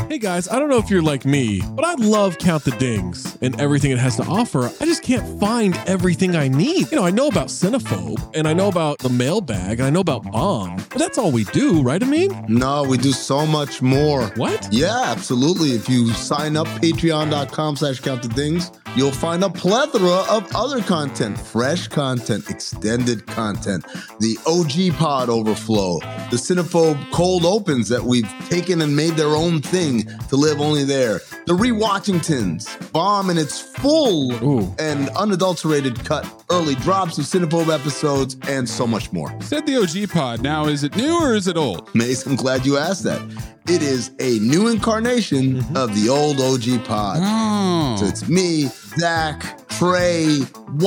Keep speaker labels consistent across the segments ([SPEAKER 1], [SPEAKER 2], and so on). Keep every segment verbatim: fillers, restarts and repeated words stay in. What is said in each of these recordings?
[SPEAKER 1] Hey guys, I don't know if you're like me, but I love Count the Dings and everything it has to offer. I just can't find everything I need. You know, I know about Cinephobe, and I know about the mailbag, and I know about Bomb, but that's all we do, right, Amin?
[SPEAKER 2] No, we do so much more.
[SPEAKER 1] What?
[SPEAKER 2] Yeah, absolutely. If you sign up, patreon.com slash count the dings, you'll find a plethora of other content, fresh content, extended content, the O G Pod Overflow, the Cinephobe Cold Opens that we've taken and made their own thing to live only there, the Rewatchingtons, Bomb in its full Ooh. and unadulterated cut, early drops of Cinephobe episodes, and so much more.
[SPEAKER 3] You said the O G Pod. Now, is it new or is it old?
[SPEAKER 2] Mace, I'm glad you asked that. It is a new incarnation mm-hmm. of the old O G Pod.
[SPEAKER 3] Oh.
[SPEAKER 2] So it's me, Zach, Trey,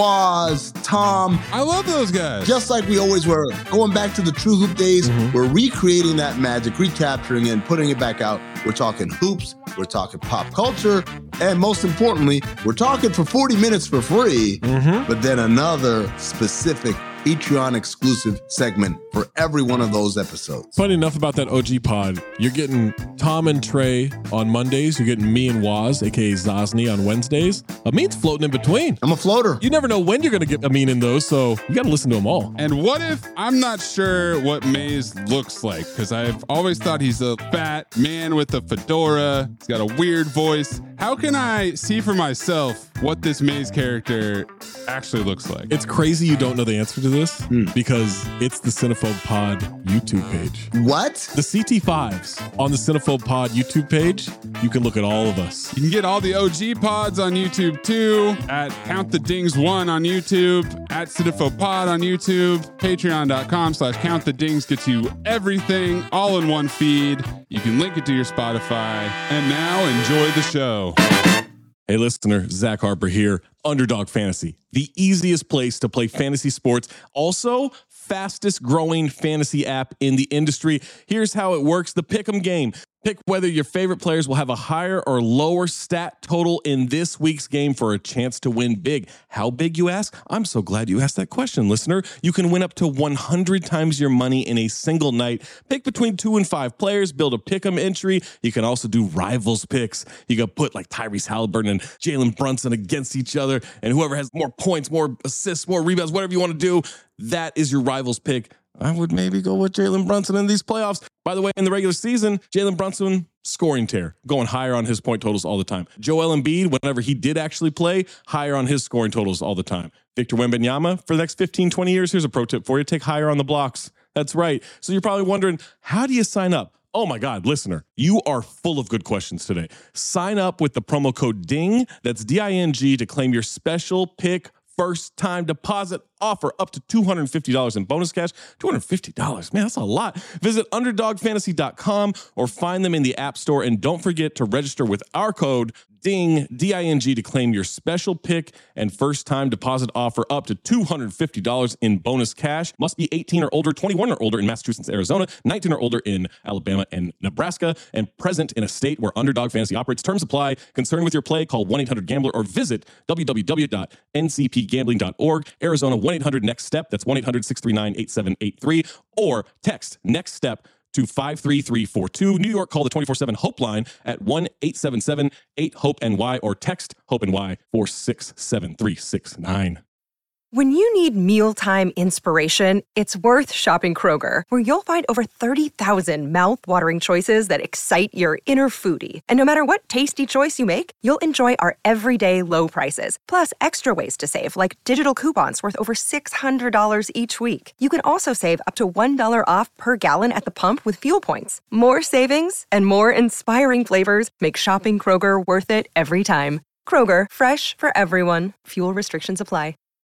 [SPEAKER 2] Waz, Tom.
[SPEAKER 3] I love those guys.
[SPEAKER 2] Just like we always were. Going back to the True Hoop days, mm-hmm. we're recreating that magic, recapturing it, and putting it back out. We're talking hoops, we're talking pop culture, and most importantly, we're talking for forty minutes for free, mm-hmm. but then another specific Patreon exclusive segment for every one of those episodes.
[SPEAKER 1] Funny enough about that O G Pod, you're getting Tom and Trey on Mondays. You're getting me and Waz, aka Zosny, on Wednesdays. Amin's floating in between.
[SPEAKER 2] I'm a floater.
[SPEAKER 1] You never know when you're going to get Amin in those, so you got to listen to them all.
[SPEAKER 3] And what if I'm not sure what Maze looks like? Because I've always thought he's a fat man with a fedora. He's got a weird voice. How can I see for myself what this Maze character actually looks like?
[SPEAKER 1] It's crazy you don't know the answer to this mm. because it's the Cinephobe Pod YouTube page.
[SPEAKER 2] What?
[SPEAKER 1] The C T fives on the Cinephobe Pod YouTube page. You can look at all of us.
[SPEAKER 3] You can get all the O G pods on YouTube too, at Count the Dings one on YouTube, at Cinephobe Pod on YouTube, patreon.com slash Count the Dings gets you everything all in one feed. You can link it to your Spotify. And now enjoy the show.
[SPEAKER 1] Hey listener, Zach Harper here. Underdog Fantasy, the easiest place to play fantasy sports. Also, fastest growing fantasy app in the industry. Here's how it works. The Pick'em game. Pick whether your favorite players will have a higher or lower stat total in this week's game for a chance to win big. How big, you ask? I'm so glad you asked that question, listener. You can win up to one hundred times your money in a single night. Pick between two and five players, build a pick'em entry. You can also do rivals picks. You can put like Tyrese Halliburton and Jalen Brunson against each other, and whoever has more points, more assists, more rebounds, whatever you want to do, that is your rivals pick. I would maybe go with Jalen Brunson in these playoffs. By the way, in the regular season, Jalen Brunson, scoring tear, going higher on his point totals all the time. Joel Embiid, whenever he did actually play, higher on his scoring totals all the time. Victor Wembanyama, for the next fifteen, twenty years, here's a pro tip for you. Take higher on the blocks. That's right. So you're probably wondering, how do you sign up? Oh my God, listener, you are full of good questions today. Sign up with the promo code DING, that's D I N G, to claim your special pick first time deposit offer up to two hundred fifty dollars in bonus cash. two hundred fifty dollars, man, that's a lot. Visit underdog fantasy dot com or find them in the App Store. And don't forget to register with our code DING, D I N G, to claim your special pick and first time deposit offer up to two hundred fifty dollars in bonus cash. Must be eighteen or older, twenty-one or older in Massachusetts, Arizona, nineteen or older in Alabama and Nebraska, and present in a state where Underdog Fantasy operates. Terms apply. Concerned with your play, call one eight hundred gambler or visit w w w dot n c p gambling dot org. Arizona, one eight hundred next step. That's one eight hundred six three nine eight seven eight three. Or text next step to five three three four two. New York, call the twenty-four seven HOPE line at one eight seven seven eight hope N Y or text HOPE-NY four six seven three six nine.
[SPEAKER 4] When you need mealtime inspiration, it's worth shopping Kroger, where you'll find over thirty thousand mouth-watering choices that excite your inner foodie. And no matter what tasty choice you make, you'll enjoy our everyday low prices, plus extra ways to save, like digital coupons worth over six hundred dollars each week. You can also save up to one dollar off per gallon at the pump with fuel points. More savings and more inspiring flavors make shopping Kroger worth it every time. Kroger, fresh for everyone. Fuel restrictions apply.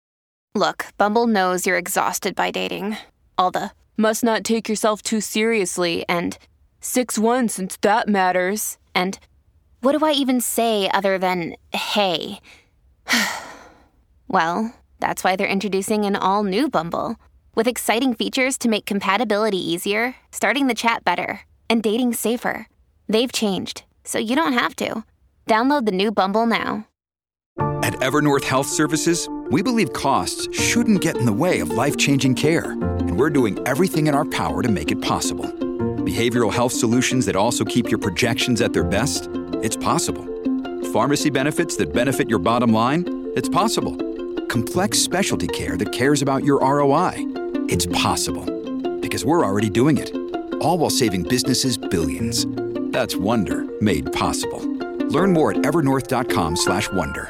[SPEAKER 5] Look, Bumble knows you're exhausted by dating. All the, must not take yourself too seriously, and six one since that matters, and what do I even say other than, hey? Well, that's why they're introducing an all-new Bumble, with exciting features to make compatibility easier, starting the chat better, and dating safer. They've changed, so you don't have to. Download the new Bumble now.
[SPEAKER 6] At Evernorth Health Services, we believe costs shouldn't get in the way of life-changing care, and we're doing everything in our power to make it possible. Behavioral health solutions that also keep your projections at their best? It's possible. Pharmacy benefits that benefit your bottom line? It's possible. Complex specialty care that cares about your R O I? It's possible. Because we're already doing it. All while saving businesses billions. That's Wonder made possible. Learn more at evernorth.com slash wonder.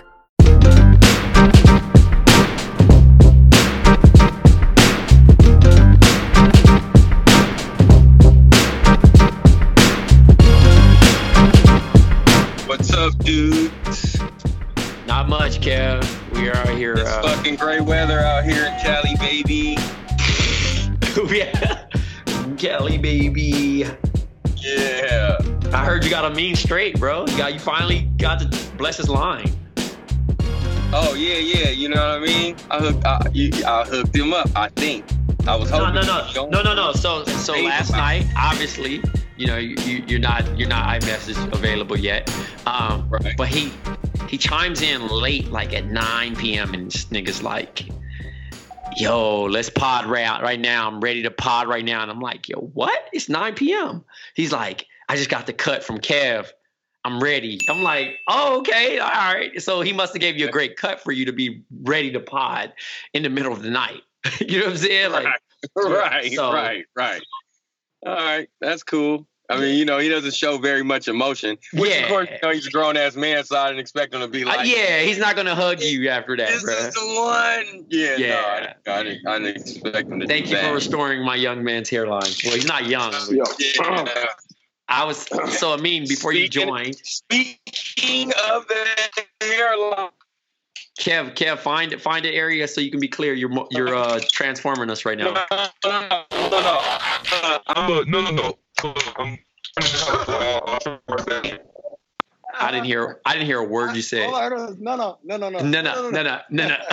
[SPEAKER 7] What's up, dudes?
[SPEAKER 8] Not much, Kev. We are out here.
[SPEAKER 7] It's
[SPEAKER 8] uh,
[SPEAKER 7] fucking great weather out here in Cali, baby.
[SPEAKER 8] yeah. Cali, baby.
[SPEAKER 7] Yeah.
[SPEAKER 8] I heard you got a mean straight, bro. You got you finally got to bless his line.
[SPEAKER 7] Oh yeah, yeah. You know what I mean? I hooked, I, you, I hooked him up. I think. I was
[SPEAKER 8] No,
[SPEAKER 7] hoping.
[SPEAKER 8] no, no, no, no, no. So, so last night, obviously, you know, you, you you're not you're not iMessage available yet. Um,
[SPEAKER 7] Right.
[SPEAKER 8] But he he chimes in late, like at nine p.m. and this nigga's like, yo, let's pod right, right now. I'm ready to pod right now. And I'm like, yo, what? It's nine p.m. He's like, I just got the cut from Kev. I'm ready. I'm like, oh, okay. All right. So he must have gave you a great cut for you to be ready to pod in the middle of the night. You know what I'm saying? Like,
[SPEAKER 7] right,
[SPEAKER 8] so-
[SPEAKER 7] right, right. All right, that's cool. I mean, you know, he doesn't show very much emotion. Which,
[SPEAKER 8] Yeah.
[SPEAKER 7] of course, you know, he's a grown ass man, so I didn't expect him to be
[SPEAKER 8] uh,
[SPEAKER 7] like,
[SPEAKER 8] yeah, he's not going to hug you after that,
[SPEAKER 7] this
[SPEAKER 8] bro.
[SPEAKER 7] is the one. Yeah,
[SPEAKER 8] Yeah.
[SPEAKER 7] no, I, didn't, I, didn't, I didn't expect him to
[SPEAKER 8] Thank
[SPEAKER 7] do
[SPEAKER 8] you
[SPEAKER 7] that.
[SPEAKER 8] for restoring my young man's hairline. Well, he's not young. but
[SPEAKER 2] Yo,
[SPEAKER 7] Yeah.
[SPEAKER 8] I was, so I mean, before you
[SPEAKER 7] Speaking-
[SPEAKER 8] joined,
[SPEAKER 7] Speaking of the hairline.
[SPEAKER 8] Kev, Kev, find find an area so you can be clear. You're mo- you're uh, transforming us right
[SPEAKER 7] No,
[SPEAKER 8] now.
[SPEAKER 7] no, no, no, no. Uh, I'm a, no, no, no. Um,
[SPEAKER 8] I didn't hear I didn't hear a word you said.
[SPEAKER 2] Hold on, hold on. No, no, no, no, no.
[SPEAKER 8] No, no, no, no, no, no.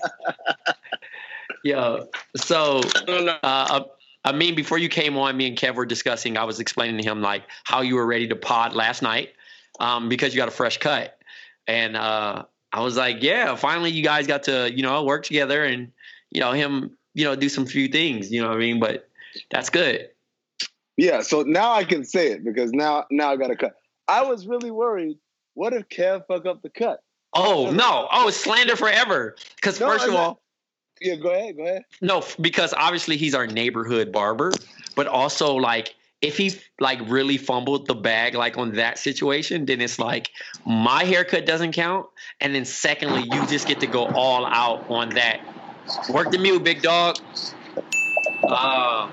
[SPEAKER 8] Yo, so
[SPEAKER 7] no, no.
[SPEAKER 8] uh, I mean, before you came on, me and Kev were discussing. I was explaining to him like how you were ready to pod last night, um, because you got a fresh cut, and uh, I was like, yeah, finally you guys got to you know work together and you know him you know do some few things. You know what I mean? But that's good.
[SPEAKER 2] Yeah, so now I can say it because now now I got to cut. I was really worried. What if Kev fuck up the cut?
[SPEAKER 8] Oh no! Oh, slander forever. Because
[SPEAKER 2] No,
[SPEAKER 8] first
[SPEAKER 2] I'm
[SPEAKER 8] of
[SPEAKER 2] not-
[SPEAKER 8] all,
[SPEAKER 2] Yeah, go ahead, go ahead.
[SPEAKER 8] no, f- because obviously he's our neighborhood barber, but also like if he like really fumbled the bag like on that situation, then it's like my haircut doesn't count, and then secondly, you just get to go all out on that. Work the mute, big dog. Uh,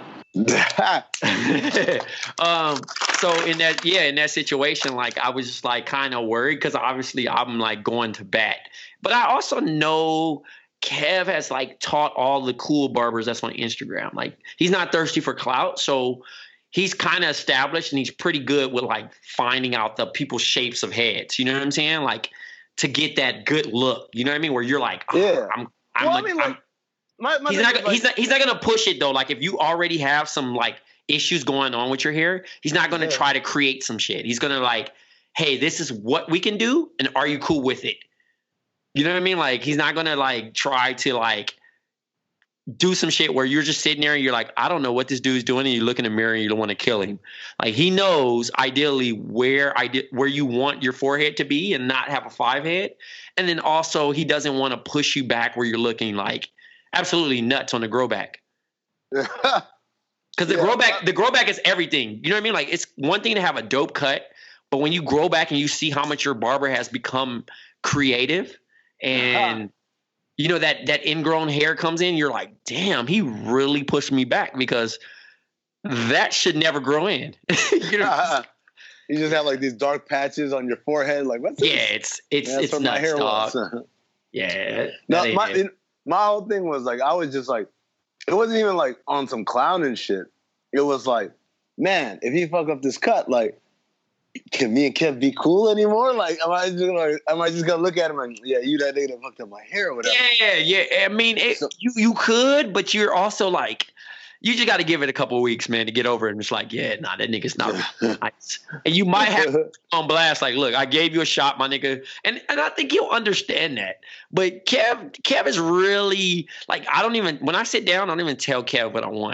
[SPEAKER 8] um so in that yeah in that situation like I was just like kind of worried because obviously I'm like going to bat, but I also know Kev has like taught all the cool barbers that's on Instagram. Like he's not thirsty for clout, so he's kind of established and he's pretty good with like finding out the people's shapes of heads, you know what I'm saying, like to get that good look, you know what I mean, where you're like, oh,
[SPEAKER 2] Yeah.
[SPEAKER 8] I'm I'm,
[SPEAKER 2] Well, I
[SPEAKER 8] a-
[SPEAKER 2] mean,
[SPEAKER 8] I'm
[SPEAKER 2] like, my, my
[SPEAKER 8] he's
[SPEAKER 2] thing
[SPEAKER 8] not,
[SPEAKER 2] is,
[SPEAKER 8] gonna-
[SPEAKER 2] like,
[SPEAKER 8] he's not he's not gonna push it though. Like if you already have some like issues going on with your hair, he's not gonna
[SPEAKER 2] Yeah.
[SPEAKER 8] try to create some shit. He's gonna like, hey, this is what we can do, and are you cool with it? You know what I mean? Like he's not gonna like try to like do some shit where you're just sitting there and you're like, I don't know what this dude's doing, and you look in the mirror and you don't want to kill him. Like he knows ideally where I did where you want your forehead to be and not have a five head, and then also he doesn't want to push you back where you're looking like absolutely nuts on the grow back. Because the
[SPEAKER 2] Yeah,
[SPEAKER 8] grow back,
[SPEAKER 2] uh,
[SPEAKER 8] the grow back is everything. You know what I mean? Like it's one thing to have a dope cut, but when you grow back and you see how much your barber has become creative, and you know that that ingrown hair comes in, you're like, damn, he really pushed me back because that should never grow in. You know?
[SPEAKER 2] you just have like these dark patches on your forehead. Like, what's this?
[SPEAKER 8] Yeah, it's it's
[SPEAKER 2] Yeah, that's
[SPEAKER 8] it's
[SPEAKER 2] what my
[SPEAKER 8] nuts,
[SPEAKER 2] hair
[SPEAKER 8] dog.
[SPEAKER 2] was.
[SPEAKER 8] Yeah,
[SPEAKER 2] No,
[SPEAKER 8] that ain't
[SPEAKER 2] my
[SPEAKER 8] it.
[SPEAKER 2] it- my whole thing was like I was just like, it wasn't even like on some clown and shit. It was like, man, if he fuck up this cut, like, can me and Kev be cool anymore? Like, am I just gonna, am I just gonna look at him and yeah, you that nigga that fucked up my hair or whatever?
[SPEAKER 8] Yeah, yeah. I mean, it,
[SPEAKER 2] So-
[SPEAKER 8] you you could, but you're also like, you just got to give it a couple of weeks, man, to get over it. And it's like, yeah, nah, that nigga's not really nice. And you might have on blast, like, look, I gave you a shot, my nigga, and and I think he'll understand that. But Kev, Kev is really like, I don't even when I sit down, I don't even tell Kev what I want.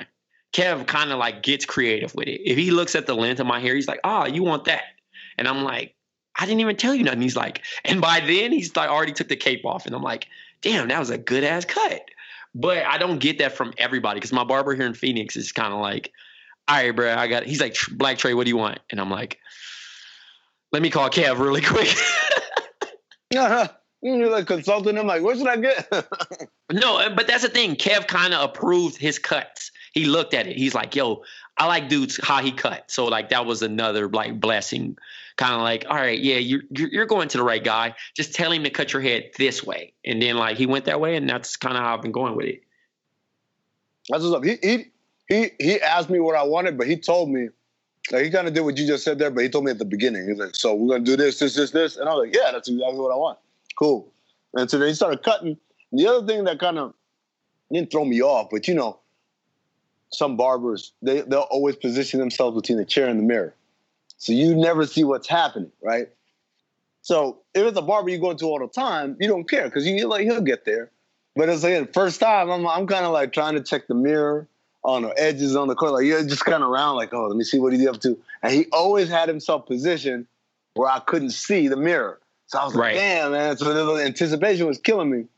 [SPEAKER 8] Kev kind of like gets creative with it. If he looks at the length of my hair, he's like, "Oh, you want that?" And I'm like, "I didn't even tell you nothing." He's like, and by then he's like already took the cape off, and I'm like, "Damn, that was a good ass cut." But I don't get that from everybody because my barber here in Phoenix is kind of like, "All right, bro, I got it." He's like, "Black Trey, what do you want?" And I'm like, "Let me call Kev really quick."
[SPEAKER 9] Uh-huh. You're like consulting him, like, what should I get?
[SPEAKER 8] No, but that's the thing. Kev kind of approved his cuts. He looked at it. He's like, "Yo, I like dudes how he cut." So like that was another like blessing. Kind of like, all right, yeah, you're you're going to the right guy. Just tell him to cut your head this way, and then like he went that way, and that's kind of how I've been going with it.
[SPEAKER 9] That's what's up. He he he he asked me what I wanted, but he told me, like he kind of did what you just said there, but he told me at the beginning. He's like, "So we're gonna do this, this, this, this," and I was like, "Yeah, that's exactly what I want." Cool. And so then he started cutting. And the other thing that kind of didn't throw me off, but you know, some barbers, they, they'll always position themselves between the chair and the mirror. So you never see what's happening, right? So if it's a barber you go into all the time, you don't care because you like he'll get there. But it's like the first time, I'm I'm kind of like trying to check the mirror on the edges on the corner. Like you're just kind of around like, oh, let me see what he's up to. And he always had himself positioned where I couldn't see the mirror. So I was like, right. Damn, man. So the anticipation was killing me.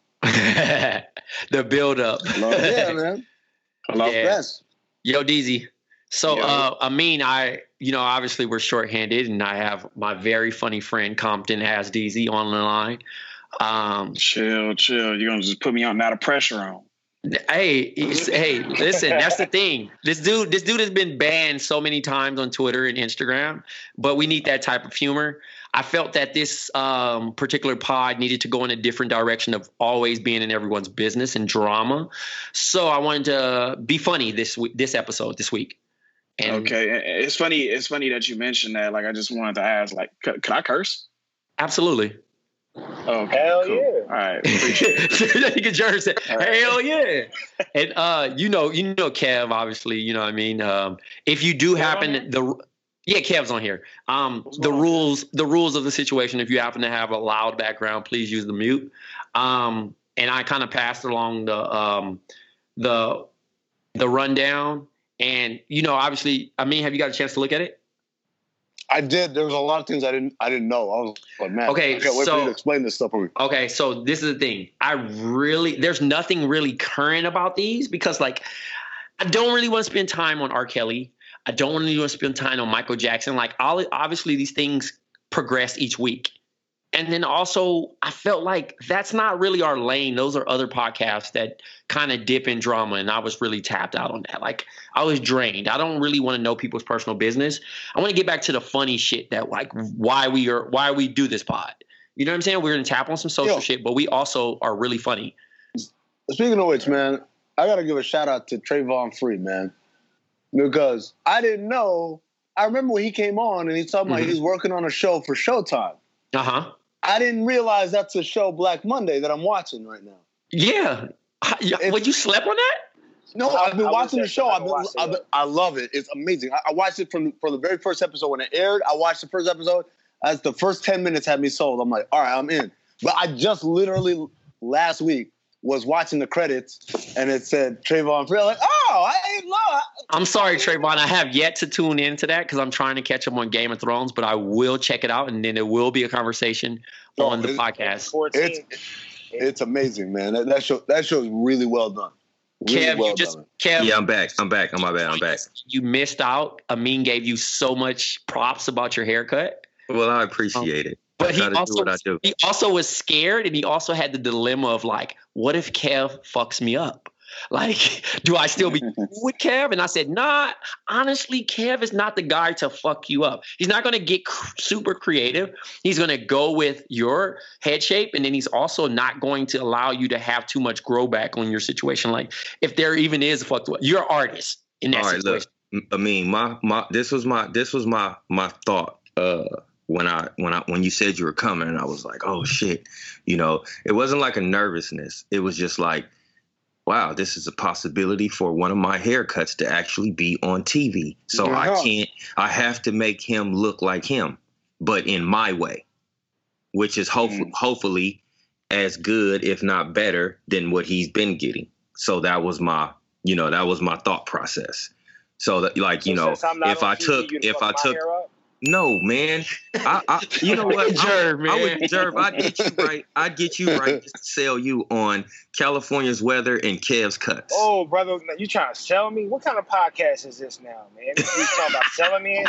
[SPEAKER 8] The build up.
[SPEAKER 9] Yeah, man. I love
[SPEAKER 8] yeah.
[SPEAKER 9] best.
[SPEAKER 8] Yo, D Z. So, Yo. uh, I mean, I, you know, obviously we're shorthanded and I have my very funny friend Compton as D Z on the line. Um,
[SPEAKER 10] chill, chill. You're going to just put me on, not a pressure on.
[SPEAKER 8] Hey, hey, listen, that's the thing. This dude, this dude has been banned so many times on Twitter and Instagram, but we need that type of humor. I felt that this um, particular pod needed to go in a different direction of always being in everyone's business and drama. So I wanted to be funny this week, this episode, this week. And
[SPEAKER 10] okay. It's funny. It's funny that you mentioned that. Like, I just wanted to ask, like, could, could I curse?
[SPEAKER 8] Absolutely.
[SPEAKER 10] Okay,
[SPEAKER 9] hell
[SPEAKER 10] cool.
[SPEAKER 9] yeah!
[SPEAKER 10] All right, appreciate
[SPEAKER 8] you can just say, hell yeah! And uh, you know, you know, Kev, obviously, you know what I mean. Um, if you do happen the yeah, Kev's on here. Um, What's the rules, the rules of the situation. If you happen to have a loud background, please use the mute. Um, and I kind of passed along the um, the the rundown, and you know, obviously, I mean, have you got a chance to look at it?
[SPEAKER 9] I did. There was a lot of things I didn't I didn't know. I was like, man,
[SPEAKER 8] okay,
[SPEAKER 9] I can't wait
[SPEAKER 8] so,
[SPEAKER 9] for you to explain this stuff for me.
[SPEAKER 8] Okay, so this is the thing. I really, there's nothing really current about these because, like, I don't really want to spend time on R. Kelly. I don't really want to spend time on Michael Jackson. Like, all, obviously, these things progress each week. And then also, I felt like that's not really our lane. Those are other podcasts that kind of dip in drama, and I was really tapped out on that. Like, I was drained. I don't really want to know people's personal business. I want to get back to the funny shit that, like, why we are, why we do this pod. You know what I'm saying? We're going to tap on some social Yo, shit, but we also are really funny.
[SPEAKER 9] Speaking of which, man, I got to give a shout out to Trayvon Free, man, because I didn't know. I remember when he came on and he told me mm-hmm. he was working on a show for Showtime.
[SPEAKER 8] Uh huh.
[SPEAKER 9] I didn't realize that's a show, Black Monday, that I'm watching right now.
[SPEAKER 8] Yeah. Would you slept on that?
[SPEAKER 9] No, I've been I watching the show. I've been, I've been, I love it. It's amazing. I, I watched it from, from the very first episode when it aired. I watched the first episode. As the first ten minutes had me sold. I'm like, all right, I'm in. But I just literally last week was watching the credits and it said Trayvon Free. I'm like, oh, I ain't know.
[SPEAKER 8] I'm sorry, Trayvon. I have yet to tune into that because I'm trying to catch up on Game of Thrones, but I will check it out and then it will be a conversation oh, on the podcast.
[SPEAKER 9] It's, it's amazing, man. That, that show that show is really well done. Really
[SPEAKER 8] Kev,
[SPEAKER 9] well
[SPEAKER 8] you just
[SPEAKER 9] done.
[SPEAKER 8] Kev,
[SPEAKER 11] yeah, I'm back. I'm back. I'm my bad. I'm back.
[SPEAKER 8] You missed out. Amin gave you so much props about your haircut.
[SPEAKER 11] Well, I appreciate um, it.
[SPEAKER 8] But he also, he also was scared, and he also had the dilemma of like, what if Kev fucks me up? Like, do I still be cool with Kev? And I said, nah, honestly, Kev is not the guy to fuck you up. He's not going to get cr- super creative. He's going to go with your head shape, and then he's also not going to allow you to have too much grow back on your situation. Like, if there even is a fuck up, you're an artist in that
[SPEAKER 11] All right,
[SPEAKER 8] situation.
[SPEAKER 11] Look, I mean, my my this was my this was my my thought. Uh, When I when I when you said you were coming, and I was like, oh shit, you know, it wasn't like a nervousness. It was just like, wow, this is a possibility for one of my haircuts to actually be on T V. So yeah. I can't. I have to make him look like him, but in my way, which is hopefully mm. hopefully as good, if not better, than what he's been getting. So that was my, you know, that was my thought process. So that, like, you know, if I took, if I took, no, man, I, I you know what,
[SPEAKER 8] Jerv, man.
[SPEAKER 11] I would, Jerv, I'd get you right. I'd get you right just to sell you on California's weather and Kev's cuts.
[SPEAKER 12] Oh, brother, you trying to sell me? What kind of podcast is this now, man? You talking about selling me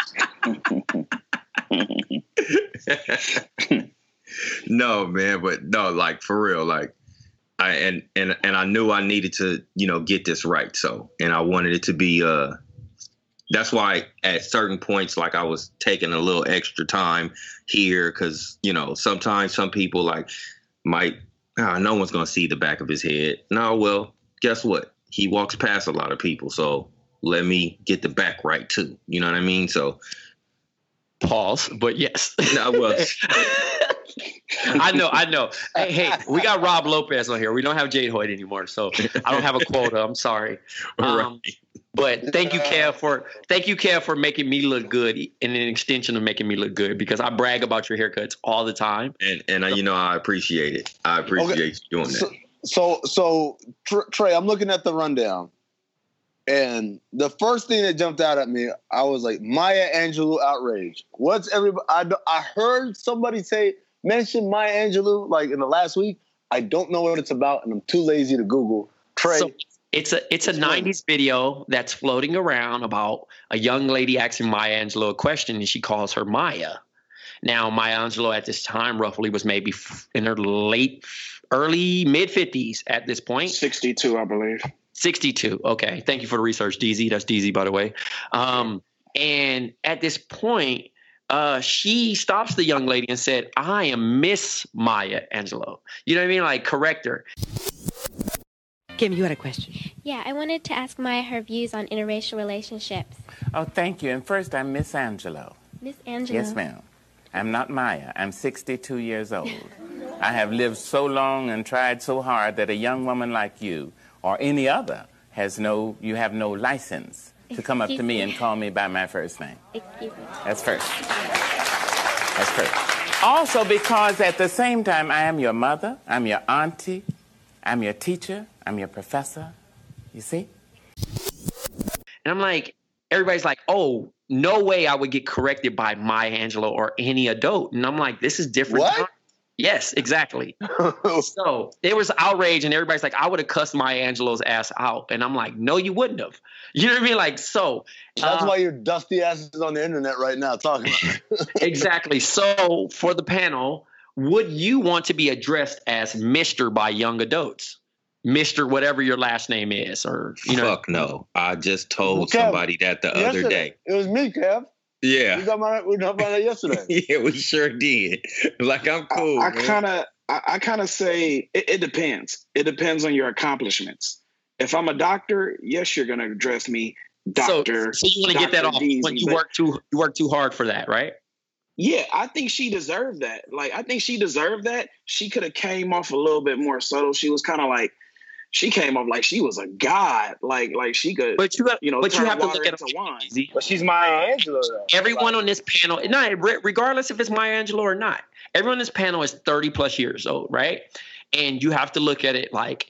[SPEAKER 12] and shit?
[SPEAKER 11] No, man, but no, like for real, like I and and and I knew I needed to, you know, get this right. So, and I wanted it to be. uh That's why at certain points, like I was taking a little extra time here because, you know, sometimes some people like might, ah, no one's going to see the back of his head. No, well, guess what? He walks past a lot of people. So let me get the back right, too. You know what I mean? So
[SPEAKER 8] pause, but yes.
[SPEAKER 11] No, well,
[SPEAKER 8] I know, I know. Hey, hey, we got Rob Lopez on here. We don't have Jade Hoyt anymore, so I don't have a quota. I'm sorry. Um,
[SPEAKER 11] right.
[SPEAKER 8] But thank you, Kev, for thank you, Kev, for making me look good, and an extension of making me look good because I brag about your haircuts all the time.
[SPEAKER 11] And and uh, you know, I appreciate it. I appreciate
[SPEAKER 9] Okay.
[SPEAKER 11] you doing
[SPEAKER 9] So,
[SPEAKER 11] that.
[SPEAKER 9] so, so Tr- Trey, I'm looking at the rundown, and the first thing that jumped out at me, I was like, Maya Angelou outrage. What's everybody? I, I heard somebody say mention Maya Angelou like in the last week. I don't know what it's about, and I'm too lazy to Google. Trey.
[SPEAKER 8] So it's a it's a nineties video that's floating around about a young lady asking Maya Angelou a question, and she calls her Maya. Now, Maya Angelou at this time roughly was maybe f- in her late, early, mid fifties at this point.
[SPEAKER 10] sixty-two, I believe.
[SPEAKER 8] sixty-two. Okay. Thank you for the research, D Z. That's D Z, by the way. Um, and at this point, uh, she stops the young lady and said, I am Miss Maya Angelou. You know what I mean? Like, correct her.
[SPEAKER 13] Kim, you had a question.
[SPEAKER 14] Yeah, I wanted to ask Maya her views on interracial relationships.
[SPEAKER 15] Oh, thank you. And first, I'm Miss Angelo.
[SPEAKER 14] Miss Angela.
[SPEAKER 15] Yes, ma'am. I'm not Maya. I'm sixty-two years old. I have lived so long and tried so hard that a young woman like you or any other has no, you have no license to come up to me and call me by my first name.
[SPEAKER 14] Excuse me.
[SPEAKER 15] That's first. That's first. Also because at the same time, I am your mother, I'm your auntie, I'm your teacher, I'm your professor. You see?
[SPEAKER 8] And I'm like, everybody's like, oh, no way I would get corrected by Maya Angelou or any adult. And I'm like, this is different.
[SPEAKER 9] What?
[SPEAKER 8] Time. Yes, exactly. So there was outrage, and everybody's like, I would have cussed Maya Angelou's ass out. And I'm like, no, you wouldn't have. You know what I mean? Like, so.
[SPEAKER 9] That's
[SPEAKER 8] uh,
[SPEAKER 9] why your dusty ass is on the internet right now talking about it.
[SPEAKER 8] Exactly. So for the panel, would you want to be addressed as Mister by young adults? Mister whatever your last name is, or, you know.
[SPEAKER 11] Fuck no. I just told
[SPEAKER 9] Kev,
[SPEAKER 11] somebody that the other
[SPEAKER 9] yesterday.
[SPEAKER 11] day.
[SPEAKER 9] It was me, Kev.
[SPEAKER 11] Yeah.
[SPEAKER 9] We got my, we talked about that yesterday.
[SPEAKER 11] Yeah, we sure did. Like, I'm cool.
[SPEAKER 10] I
[SPEAKER 11] man.
[SPEAKER 10] kind of, I, I kind of say it, it depends. It depends on your accomplishments. If I'm a doctor, yes, you're gonna address me, doctor.
[SPEAKER 8] So, so you want to get that off
[SPEAKER 10] Doctor
[SPEAKER 8] when
[SPEAKER 10] Deasy,
[SPEAKER 8] you
[SPEAKER 10] but-
[SPEAKER 8] work too you work too hard for that, right?
[SPEAKER 10] Yeah, I think she deserved that. Like, I think she deserved that. She could have came off a little bit more subtle. She was kind of like, she came off like she was a god. Like, like she could,
[SPEAKER 8] But you got,
[SPEAKER 10] you know,
[SPEAKER 8] but you
[SPEAKER 10] turn
[SPEAKER 8] have to
[SPEAKER 10] water
[SPEAKER 8] look at
[SPEAKER 10] into wine.
[SPEAKER 8] it.
[SPEAKER 12] But she's Maya Angelou, though.
[SPEAKER 8] Everyone on this panel, no, re- regardless if it's Maya Angelou or not, everyone on this panel is thirty plus years old, right? And you have to look at it like,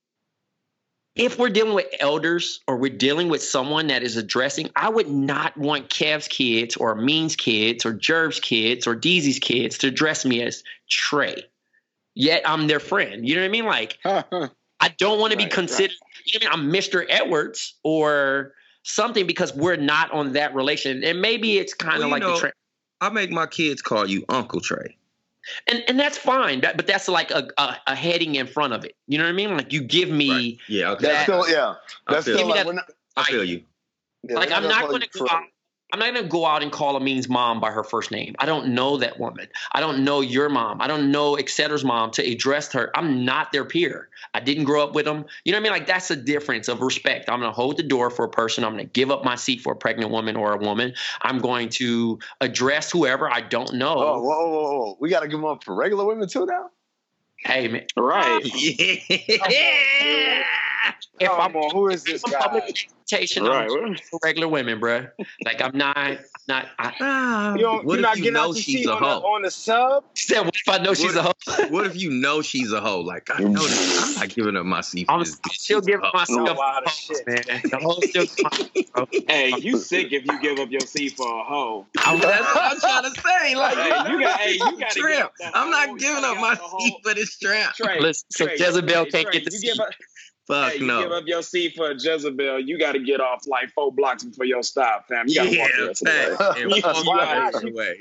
[SPEAKER 8] if we're dealing with elders or we're dealing with someone that is addressing, I would not want Kev's kids or Mean's kids or Jerv's kids or Deezy's kids to address me as Trey. Yet I'm their friend. You know what I mean? Like, I don't want to be
[SPEAKER 10] Right,
[SPEAKER 8] considered, you know what I mean? I'm Mister Edwards or something because we're not on that relation. And maybe it's kind of
[SPEAKER 11] Well, you
[SPEAKER 8] like
[SPEAKER 11] know,
[SPEAKER 8] the Trey.
[SPEAKER 11] I make my kids call you Uncle Trey.
[SPEAKER 8] And and that's fine, that, but that's like a, a a heading in front of it. You know what I mean? Like you give me
[SPEAKER 11] Right. Yeah, okay.
[SPEAKER 9] That's
[SPEAKER 8] that.
[SPEAKER 9] still, yeah.
[SPEAKER 11] I
[SPEAKER 9] That's
[SPEAKER 11] feel
[SPEAKER 9] still
[SPEAKER 8] you.
[SPEAKER 9] like, we're not,
[SPEAKER 11] I feel you.
[SPEAKER 9] yeah,
[SPEAKER 8] Like
[SPEAKER 9] we're
[SPEAKER 8] I'm
[SPEAKER 9] gonna
[SPEAKER 8] not
[SPEAKER 9] call
[SPEAKER 8] going
[SPEAKER 9] you
[SPEAKER 8] to go
[SPEAKER 9] Trey.
[SPEAKER 8] out. I'm not going to go out and call Amin's mom by her first name. I don't know that woman. I don't know your mom. I don't know et cetera's mom to address her. I'm not their peer. I didn't grow up with them. You know what I mean? Like that's a difference of respect. I'm going to hold the door for a person. I'm going to give up my seat for a pregnant woman or a woman. I'm going to address whoever I don't know.
[SPEAKER 9] Oh, whoa, whoa, whoa, whoa. We got to give them up for regular women too now?
[SPEAKER 8] Hey, man.
[SPEAKER 10] Right.
[SPEAKER 11] Yeah.
[SPEAKER 8] if
[SPEAKER 12] Come
[SPEAKER 8] I'm
[SPEAKER 12] on, who is this guy?
[SPEAKER 8] public transportation,
[SPEAKER 10] Right,
[SPEAKER 8] I'm
[SPEAKER 10] right.
[SPEAKER 8] for regular women, bro. Like I'm not, not. I,
[SPEAKER 12] You don't,
[SPEAKER 11] What
[SPEAKER 12] you're
[SPEAKER 11] if
[SPEAKER 12] not
[SPEAKER 11] you
[SPEAKER 12] getting
[SPEAKER 11] know
[SPEAKER 12] out the
[SPEAKER 11] she's
[SPEAKER 12] seat
[SPEAKER 11] a
[SPEAKER 12] on the,
[SPEAKER 11] hoe?
[SPEAKER 12] on the sub?
[SPEAKER 8] said, what if I know she's a hoe?
[SPEAKER 11] What if you know she's a hoe? Like, I know this. I'm not giving up my seat for
[SPEAKER 8] I'm
[SPEAKER 11] this bitch.
[SPEAKER 8] still
[SPEAKER 11] She's a
[SPEAKER 8] giving
[SPEAKER 11] hoe.
[SPEAKER 8] myself
[SPEAKER 12] A lot of
[SPEAKER 8] hoes,
[SPEAKER 12] shit.
[SPEAKER 8] man. The whole still. Bro.
[SPEAKER 10] Hey, you sick if you give up your seat for a hoe.
[SPEAKER 11] That's what I'm trying to say. Like,
[SPEAKER 10] Hey, you got, hey, you got to give
[SPEAKER 11] Trip.
[SPEAKER 10] up that
[SPEAKER 11] I'm
[SPEAKER 10] hoe.
[SPEAKER 11] not giving
[SPEAKER 10] You
[SPEAKER 11] up
[SPEAKER 10] gotta
[SPEAKER 11] my
[SPEAKER 10] give up the
[SPEAKER 11] seat
[SPEAKER 10] hoe.
[SPEAKER 11] for this trap.
[SPEAKER 10] Trey,
[SPEAKER 8] Listen, so
[SPEAKER 10] Trey,
[SPEAKER 8] Jezebel
[SPEAKER 10] Trey,
[SPEAKER 8] can't
[SPEAKER 10] Trey,
[SPEAKER 8] get the
[SPEAKER 10] you
[SPEAKER 8] seat.
[SPEAKER 10] give up,
[SPEAKER 11] Fuck
[SPEAKER 10] hey, you
[SPEAKER 11] no.
[SPEAKER 10] give up your seat for Jezebel, you got to get off like four blocks before your stop, fam. You got to walk the
[SPEAKER 11] Yeah,
[SPEAKER 10] rest of the way.
[SPEAKER 11] facts. And
[SPEAKER 10] You
[SPEAKER 11] walk
[SPEAKER 10] gotta-
[SPEAKER 11] out of the way.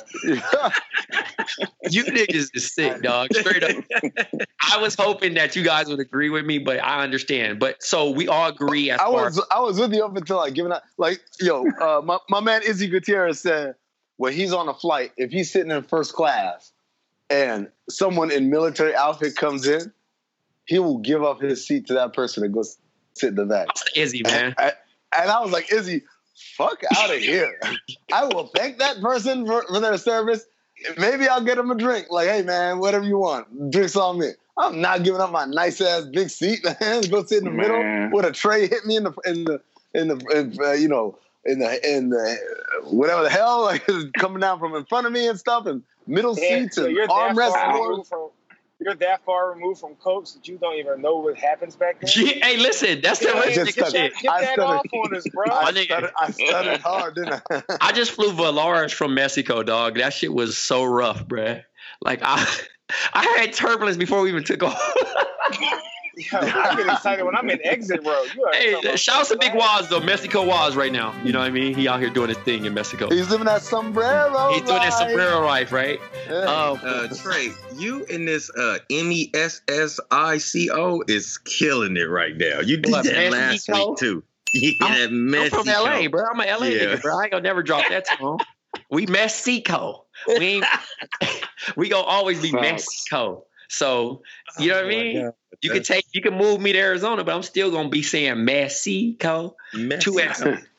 [SPEAKER 8] You niggas is sick, dog. Straight up. I was hoping that you guys would agree with me, but I understand. But so we all agree as
[SPEAKER 9] I
[SPEAKER 8] far
[SPEAKER 9] was I was with you up until like giving out like yo uh, my my man Izzy Gutierrez said when he's on a flight if he's sitting in first class and someone in military outfit comes in, he will give up his seat to that person and go sit in the back.
[SPEAKER 8] Izzy, man.
[SPEAKER 9] And, and I was like, Izzy, fuck out of here. I will thank that person for, for their service. Maybe I'll get him a drink. Like, hey man, whatever you want, drinks on me. I'm not giving up my nice ass big seat, man. Go sit in the
[SPEAKER 10] Man.
[SPEAKER 9] middle with a tray, hit me in the in the in the in, uh, you know in the in the whatever the hell like coming down from in front of me and stuff, and middle
[SPEAKER 12] Yeah,
[SPEAKER 9] seats
[SPEAKER 12] so
[SPEAKER 9] and
[SPEAKER 12] you're that
[SPEAKER 9] armrest
[SPEAKER 12] far
[SPEAKER 9] doors.
[SPEAKER 12] removed from you're that far removed from Coach that you don't even know what happens back there.
[SPEAKER 8] Yeah, hey, listen, that's the
[SPEAKER 12] Yeah,
[SPEAKER 8] rich
[SPEAKER 9] just
[SPEAKER 8] nigga
[SPEAKER 9] stuttered.
[SPEAKER 8] shit.
[SPEAKER 12] Get
[SPEAKER 9] I
[SPEAKER 12] that
[SPEAKER 9] stuttered.
[SPEAKER 12] off on us, bro.
[SPEAKER 8] My
[SPEAKER 9] I
[SPEAKER 8] nigga.
[SPEAKER 9] stuttered, I stuttered hard, didn't I?
[SPEAKER 8] I just flew Volaris from Mexico, dog. That shit was so rough, bruh. Like I, I had turbulence before we even took off.
[SPEAKER 12] Yo, I get excited when I'm in exit row. You already talking
[SPEAKER 8] Hey,
[SPEAKER 12] about
[SPEAKER 8] shout out to
[SPEAKER 12] first
[SPEAKER 8] Big
[SPEAKER 12] class.
[SPEAKER 8] Waz though. Mexico Waz right now. You know what I mean? He out here doing his thing in Mexico.
[SPEAKER 9] He's living that sombrero.
[SPEAKER 8] He's doing that
[SPEAKER 9] life.
[SPEAKER 8] sombrero life, right?
[SPEAKER 9] Yeah.
[SPEAKER 8] Um,
[SPEAKER 11] Uh, Trey, you in this uh, M E S S I C O is killing it right now. You did
[SPEAKER 8] What,
[SPEAKER 11] that last
[SPEAKER 8] Mexico?
[SPEAKER 11] week too. Yeah,
[SPEAKER 8] I'm-
[SPEAKER 11] that
[SPEAKER 8] I'm
[SPEAKER 11] Mexico.
[SPEAKER 8] from L A, bro. I'm an L A
[SPEAKER 11] Yeah.
[SPEAKER 8] nigga, bro. I ain't gonna never drop that tone. We Mexico. We ain't, we gonna always be
[SPEAKER 10] Facts.
[SPEAKER 8] Mexico. So you know what I mean? You can take, you can move me to Arizona, but I'm still gonna be saying Mexico. Two S.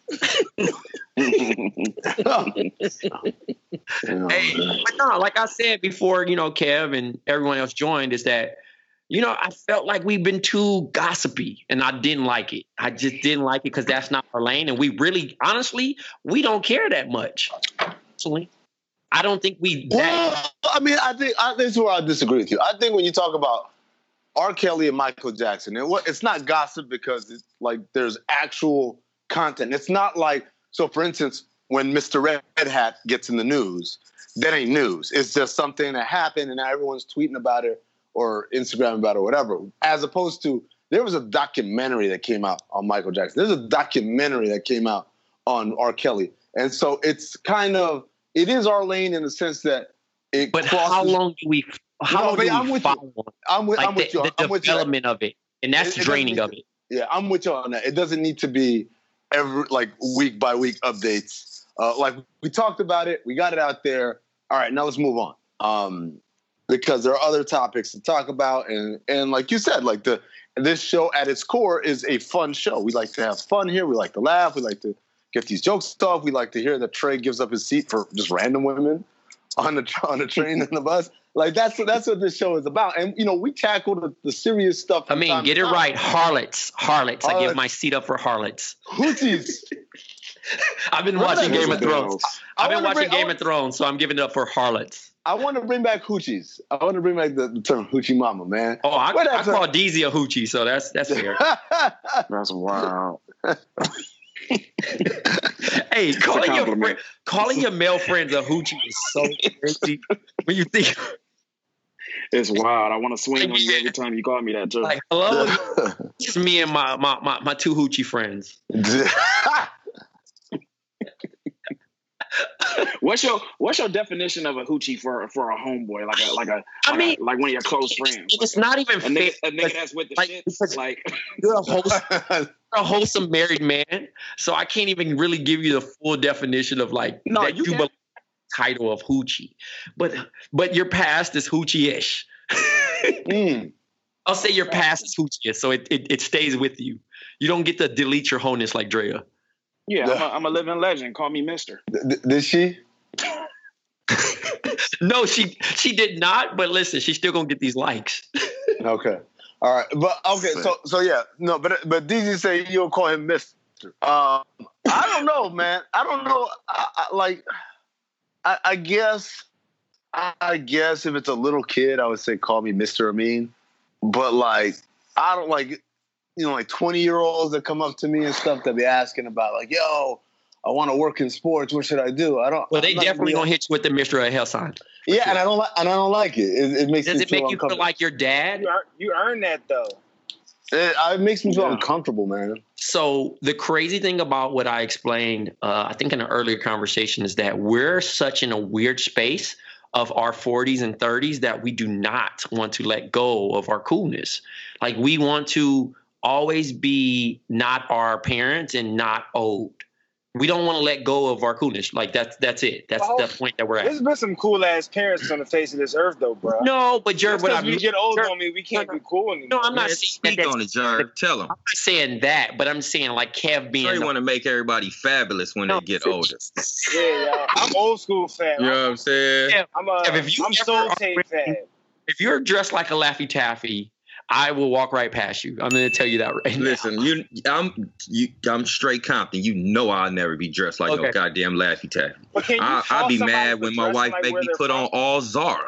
[SPEAKER 8] Hey, but no, like I said before, you know, Kev and everyone else joined, is that, you know, I felt like we've been too gossipy and I didn't like it. I just didn't like it because that's not our lane. And we really, honestly, we don't care that much. Actually, I don't think we that.
[SPEAKER 9] Well, I mean, I think I, this is where I disagree with you. I think when you talk about R. Kelly and Michael Jackson, and what it's not gossip because it's like there's actual content. It's not like, so for instance, when Mister Red Hat gets in the news, that ain't news. It's just something that happened and now everyone's tweeting about it or Instagram about it or whatever. As opposed to, there was a documentary that came out on Michael Jackson. There's a documentary that came out on R. Kelly. And so it's kind of, it is our lane in the sense that it
[SPEAKER 8] But
[SPEAKER 9] crosses.
[SPEAKER 8] how long do we? How
[SPEAKER 9] No,
[SPEAKER 8] long
[SPEAKER 9] but
[SPEAKER 8] do
[SPEAKER 9] I'm
[SPEAKER 8] we
[SPEAKER 9] with you.
[SPEAKER 8] follow?
[SPEAKER 9] I'm with,
[SPEAKER 8] Like
[SPEAKER 9] I'm with
[SPEAKER 8] the,
[SPEAKER 9] you.
[SPEAKER 8] the
[SPEAKER 9] I'm with you.
[SPEAKER 8] development of it, and that's
[SPEAKER 9] It- it
[SPEAKER 8] draining
[SPEAKER 9] doesn't
[SPEAKER 8] of it.
[SPEAKER 9] Yeah, I'm with you on that. It doesn't need to be every like week by week updates. Uh, like we talked about it, we got it out there. All right, now let's move on. Um, because there are other topics to talk about, and and like you said, like the this show at its core is a fun show. We like to have fun here. We like to laugh. We like to get these jokes off. We like to hear that Trey gives up his seat for just random women on the on the train and the bus. Like that's that's what this show is about. And you know, we tackle the, the serious stuff.
[SPEAKER 8] I
[SPEAKER 9] from
[SPEAKER 8] mean,
[SPEAKER 9] time
[SPEAKER 8] get
[SPEAKER 9] to
[SPEAKER 8] it
[SPEAKER 9] time.
[SPEAKER 8] right, harlots, harlots. I give
[SPEAKER 9] Harlots.
[SPEAKER 8] my seat up for harlots.
[SPEAKER 9] Hooties.
[SPEAKER 8] I've been
[SPEAKER 9] Remember
[SPEAKER 8] watching
[SPEAKER 9] that
[SPEAKER 8] Game of
[SPEAKER 9] movie?
[SPEAKER 8] Thrones.
[SPEAKER 9] I
[SPEAKER 8] I've been
[SPEAKER 9] wanna
[SPEAKER 8] watching
[SPEAKER 9] bring- I
[SPEAKER 8] Game
[SPEAKER 9] wa-
[SPEAKER 8] of Thrones, so I'm giving it up for harlots.
[SPEAKER 9] I want to bring back hoochies. I want to bring back the, the term hoochie mama, man.
[SPEAKER 8] Oh, I,
[SPEAKER 9] Where
[SPEAKER 8] I
[SPEAKER 9] that
[SPEAKER 8] call Deezy a hoochie, so that's that's fair.
[SPEAKER 10] That's wild.
[SPEAKER 8] Hey, calling your
[SPEAKER 10] compliment.
[SPEAKER 8] friend, calling your male friends a hoochie is so crazy. When you think
[SPEAKER 10] It's wild. I want to swing on you every time you call me that, too.
[SPEAKER 8] like, hello, it's me and my my my, my two hoochie friends.
[SPEAKER 10] What's your What's your definition of a hoochie for for a homeboy, like a like a
[SPEAKER 8] I
[SPEAKER 10] like,
[SPEAKER 8] mean,
[SPEAKER 10] a, like one of your close friends?
[SPEAKER 8] It's not even
[SPEAKER 10] A
[SPEAKER 8] fair.
[SPEAKER 10] nigga, a nigga that's with the
[SPEAKER 8] like,
[SPEAKER 10] shit.
[SPEAKER 8] because
[SPEAKER 10] Like
[SPEAKER 8] You're a wholesome, you're a wholesome married man, so I can't even really give you the full definition of like
[SPEAKER 10] No,
[SPEAKER 8] that
[SPEAKER 10] you
[SPEAKER 8] you
[SPEAKER 10] can.
[SPEAKER 8] belong to the title of hoochie, but but your past is hoochie-ish.
[SPEAKER 9] Mm.
[SPEAKER 8] I'll say your past is hoochie, so it, it it stays with you. You don't get to delete your wholeness like Drea.
[SPEAKER 10] yeah, I'm a, I'm a living legend. Call me Mister.
[SPEAKER 9] D- Did she?
[SPEAKER 8] No, she she did not. But listen, she's still gonna get these likes.
[SPEAKER 9] Okay. All right, but okay, so so yeah, no, but but D J say you'll call him Mister Um, I don't know, man. I don't know. I, I, like, I, I guess, I, I guess if it's a little kid, I would say call me Mister Amin. But like, I don't like, you know, like twenty year olds that come up to me and stuff that be asking about, like, yo, I want to work in sports. What should I do? I don't.
[SPEAKER 8] Well, they
[SPEAKER 9] I'm
[SPEAKER 8] definitely
[SPEAKER 9] gonna
[SPEAKER 8] gonna hit you with the Mister A Hell sign.
[SPEAKER 9] Yeah, sure. and I don't like, and I don't like it. It, it makes
[SPEAKER 8] Does
[SPEAKER 9] me
[SPEAKER 8] it
[SPEAKER 9] feel
[SPEAKER 8] make you feel like your dad?
[SPEAKER 12] You, earn, you earn that though.
[SPEAKER 9] It, it makes me feel
[SPEAKER 12] Yeah.
[SPEAKER 9] uncomfortable, man.
[SPEAKER 8] So the crazy thing about what I explained, uh, I think in an earlier conversation, is that we're such in a weird space of our forties and thirties that we do not want to let go of our coolness. Like we want to always be not our parents and not old. We don't want to let go of our coolness. Like that's that's it. That's
[SPEAKER 12] Oh,
[SPEAKER 8] the point that we're at.
[SPEAKER 12] There's been some cool ass parents on the face of this earth, though, bro.
[SPEAKER 8] No, but Jerv,
[SPEAKER 12] Just
[SPEAKER 8] what
[SPEAKER 12] 'cause
[SPEAKER 8] I
[SPEAKER 12] we
[SPEAKER 8] mean,
[SPEAKER 12] get old
[SPEAKER 8] Jerv,
[SPEAKER 12] don't mean we can't be cool anymore.
[SPEAKER 8] No, I'm not
[SPEAKER 11] Man,
[SPEAKER 8] saying
[SPEAKER 11] speak
[SPEAKER 8] that
[SPEAKER 11] on it, Jerv. Tell them.
[SPEAKER 8] I'm not saying that, but I'm saying like Kev being.
[SPEAKER 11] They
[SPEAKER 8] the-
[SPEAKER 11] want to make everybody fabulous when
[SPEAKER 8] No,
[SPEAKER 11] they get older.
[SPEAKER 12] Yeah, yeah. I'm old school fan.
[SPEAKER 11] You know what I'm saying?
[SPEAKER 8] Kev,
[SPEAKER 12] I'm a,
[SPEAKER 8] Kev, if you
[SPEAKER 12] I'm
[SPEAKER 8] ever
[SPEAKER 12] soul
[SPEAKER 8] are
[SPEAKER 12] tape
[SPEAKER 8] wearing-
[SPEAKER 12] fan.
[SPEAKER 8] If you're dressed like a Laffy Taffy, I will walk right past you. I'm going to tell you that right
[SPEAKER 11] Listen,
[SPEAKER 8] now.
[SPEAKER 11] you, I'm, you, I'm straight Compton. You know I'll never be dressed like no
[SPEAKER 8] Okay.
[SPEAKER 11] goddamn Laffy Taffy.
[SPEAKER 12] But can you
[SPEAKER 11] I,
[SPEAKER 12] fault
[SPEAKER 11] I'll be
[SPEAKER 12] somebody
[SPEAKER 11] mad
[SPEAKER 12] for
[SPEAKER 11] when my
[SPEAKER 12] dressing
[SPEAKER 11] wife
[SPEAKER 12] like
[SPEAKER 11] make
[SPEAKER 12] where
[SPEAKER 11] me
[SPEAKER 12] they're
[SPEAKER 11] put on
[SPEAKER 12] from?
[SPEAKER 11] all Zara.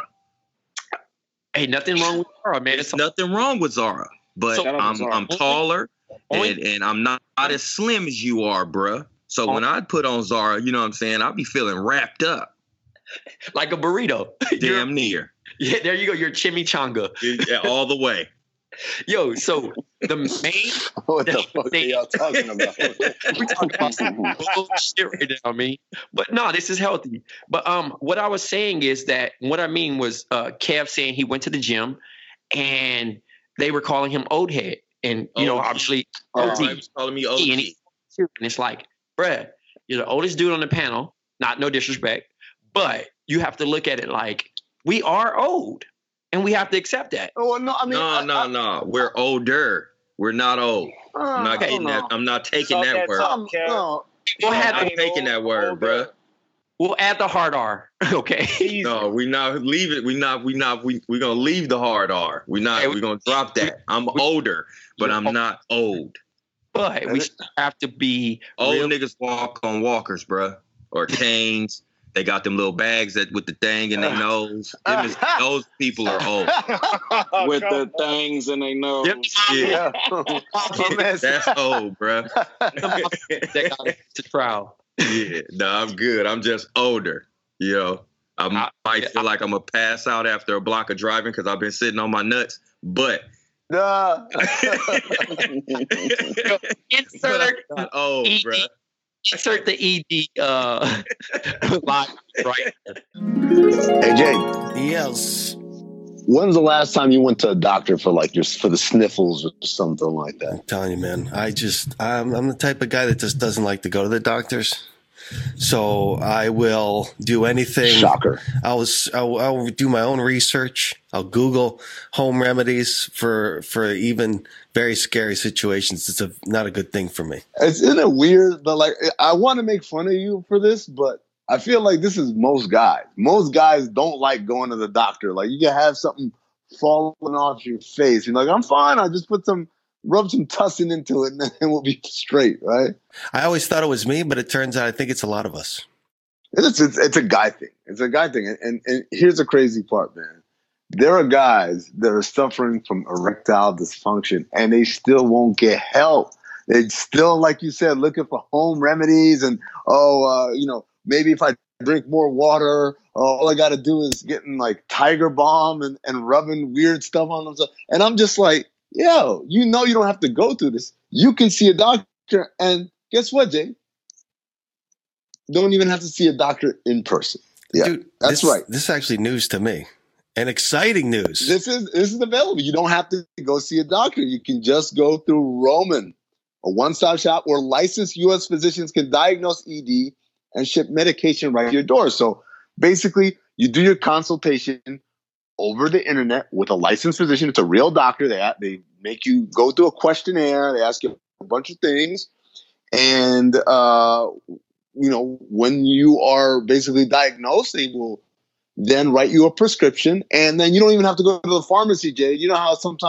[SPEAKER 8] Hey, nothing wrong with Zara, man.
[SPEAKER 11] There's nothing wrong with Zara, but
[SPEAKER 8] So-
[SPEAKER 11] I'm,
[SPEAKER 12] Zara.
[SPEAKER 11] I'm taller
[SPEAKER 8] Only-
[SPEAKER 11] and, and I'm not, not as slim as you are, bruh. So when I put on Zara, you know what I'm saying? I'll be feeling wrapped up,
[SPEAKER 8] Like a burrito. You're-
[SPEAKER 11] damn near,
[SPEAKER 8] Yeah, there you go. You're chimichanga.
[SPEAKER 11] yeah, all the way.
[SPEAKER 8] Yo, so the main
[SPEAKER 9] What the fuck are y'all talking about?
[SPEAKER 8] we talking about some bullshit right now, I mean. But no, this is healthy. But um, what I was saying is that what I mean was uh, Kev saying he went to the gym and they were calling him old head, and you know,
[SPEAKER 11] O G.
[SPEAKER 8] obviously,
[SPEAKER 11] Oh,
[SPEAKER 8] O G.
[SPEAKER 11] he was calling me O
[SPEAKER 8] And,
[SPEAKER 11] G.
[SPEAKER 8] he- and it's like, bruh, you're the oldest dude on the panel. Not no disrespect, but you have to look at it like we are old, and we have to accept that.
[SPEAKER 9] Oh no, I mean,
[SPEAKER 11] No,
[SPEAKER 9] I,
[SPEAKER 11] no,
[SPEAKER 9] I,
[SPEAKER 11] no. We're older. We're not old.
[SPEAKER 9] uh,
[SPEAKER 11] I'm not
[SPEAKER 9] I
[SPEAKER 11] getting
[SPEAKER 9] don't
[SPEAKER 11] that.
[SPEAKER 9] know.
[SPEAKER 11] I'm not taking
[SPEAKER 12] Talk
[SPEAKER 11] that
[SPEAKER 12] that
[SPEAKER 11] word.
[SPEAKER 12] talk.
[SPEAKER 9] Um, no,
[SPEAKER 8] We'll
[SPEAKER 11] I'm
[SPEAKER 8] have
[SPEAKER 11] not
[SPEAKER 8] to,
[SPEAKER 12] ain't
[SPEAKER 11] taking that
[SPEAKER 12] old,
[SPEAKER 11] word,
[SPEAKER 12] old
[SPEAKER 11] bruh.
[SPEAKER 12] up.
[SPEAKER 8] we'll add the hard R. Okay.
[SPEAKER 11] No, we not leave it. We not. We not. We we gonna leave the hard R. We not.
[SPEAKER 8] Hey,
[SPEAKER 11] we gonna drop that. I'm older, but I'm not old.
[SPEAKER 8] But we still have to be
[SPEAKER 11] Old
[SPEAKER 8] real.
[SPEAKER 11] niggas walk on walkers, bruh, or canes. They got them little bags that with the thing in their nose. Them is, those people are old.
[SPEAKER 10] With the things and they know.
[SPEAKER 8] Yep.
[SPEAKER 11] Yeah,
[SPEAKER 9] My man said-
[SPEAKER 11] that's old, bruh.
[SPEAKER 8] That got it to trial.
[SPEAKER 11] Yeah, no, I'm good. I'm just older. You know, I
[SPEAKER 8] I-
[SPEAKER 11] might feel like I'm gonna pass out after a block of driving because I've been sitting on my nuts. But
[SPEAKER 9] Nah.
[SPEAKER 8] Insert
[SPEAKER 11] not old,
[SPEAKER 8] E D.
[SPEAKER 11] bruh.
[SPEAKER 8] Insert the E D uh, line right.
[SPEAKER 9] Hey Jay,
[SPEAKER 16] Yes.
[SPEAKER 9] when's the last time you went to a doctor for like your for the sniffles or something like that?
[SPEAKER 16] I'm telling you, man. I just, I'm, I'm the type of guy that just doesn't like to go to the doctors. So I will do anything.
[SPEAKER 9] Shocker.
[SPEAKER 16] I'll, I'll, I'll do my own research. I'll Google home remedies for, for even very scary situations. It's a, not a good thing for me.
[SPEAKER 9] It's, isn't it weird? But like, I want to make fun of you for this, but I feel like this is most guys. Most guys don't like going to the doctor. Like you can have something falling off your face. You're like, I'm fine. I'll just put some, rub some tussin into it, and then we'll be straight, right?
[SPEAKER 16] I always thought it was me, but it turns out I think it's a lot of us.
[SPEAKER 9] It's it's, it's a guy thing. It's a guy thing. And, and and here's the crazy part, man. There are guys that are suffering from erectile dysfunction, and they still won't get help. They still, like you said, looking for home remedies, and oh, uh, you know, maybe if I drink more water, uh, all I got to do is getting like Tiger Balm and, and rubbing weird stuff on themselves. And I'm just like, yo, you know, you don't have to go through this. You can see a doctor, and guess what, Jay? Don't even have to see a doctor in person. Yeah,
[SPEAKER 16] Dude,
[SPEAKER 9] that's
[SPEAKER 16] this,
[SPEAKER 9] right.
[SPEAKER 16] This is actually news to me, and exciting news.
[SPEAKER 9] This is this is available. You don't have to go see a doctor. You can just go through Roman, a one-stop shop where licensed U S physicians can diagnose E D and ship medication right to your door. So basically, you do your consultation over the internet with a licensed physician. It's a real doctor. They they make you go through a questionnaire. They ask you a bunch of things, and uh, you know, when you are basically diagnosed, they will then write you a prescription, and then you don't even have to go to the pharmacy, Jay. You know how sometimes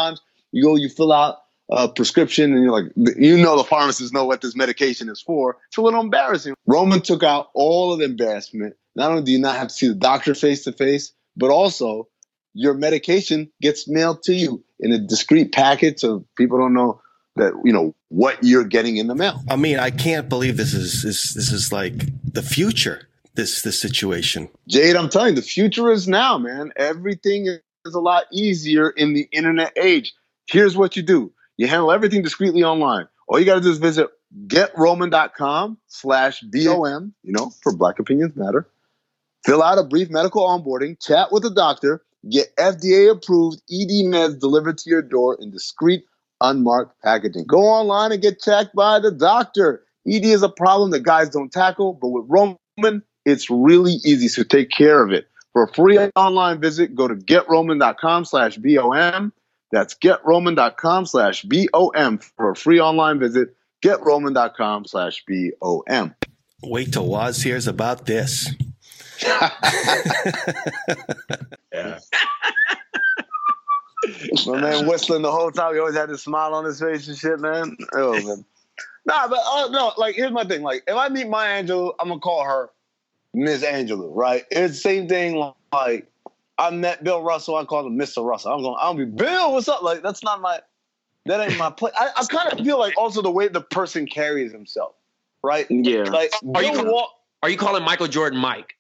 [SPEAKER 9] You go, you fill out a prescription, and you're like, you know, the pharmacists know what this medication is for. It's a little embarrassing. Roman took out all of the embarrassment. Not only do you not have to see the doctor face to face, but also your medication gets mailed to you in a discreet package, so people don't know that, you know, what you're getting in the mail.
[SPEAKER 16] I mean, I can't believe this is this, this is like the future. This this situation,
[SPEAKER 9] Jade. I'm telling you, the future is now, man. Everything is a lot easier in the internet age. Here's what you do: you handle everything discreetly online. All you got to do is visit getroman.com slash BOM, you know, for Black Opinions Matter. Fill out a brief medical onboarding, chat with a doctor, get F D A-approved E D meds delivered to your door in discreet, unmarked packaging. Go online and get checked by the doctor. E D is a problem that guys don't tackle, but with Roman, it's really easy, so take care of it. For a free online visit, go to getroman.com slash BOM. That's getroman.com slash BOM for a free online visit. Getroman.com slash BOM.
[SPEAKER 16] Wait till Waz hears about this.
[SPEAKER 9] Yeah. My man whistling the whole time. He always had this smile on his face and shit, man. Oh, man. Nah, but uh, no, like, here's my thing. Like, if I meet Maya Angelou, I'm going to call her Miss Angelou, right? It's the same thing. Like, I met Bill Russell. I call him Mister Russell. I'm going, I'll be, Bill, what's up? Like, that's not my, that ain't my place. I, I kind of feel like also the way the person carries himself, right?
[SPEAKER 8] Yeah.
[SPEAKER 9] Like,
[SPEAKER 8] Are you,
[SPEAKER 9] Bill
[SPEAKER 8] call,
[SPEAKER 9] Wa-
[SPEAKER 8] are you calling Michael Jordan Mike?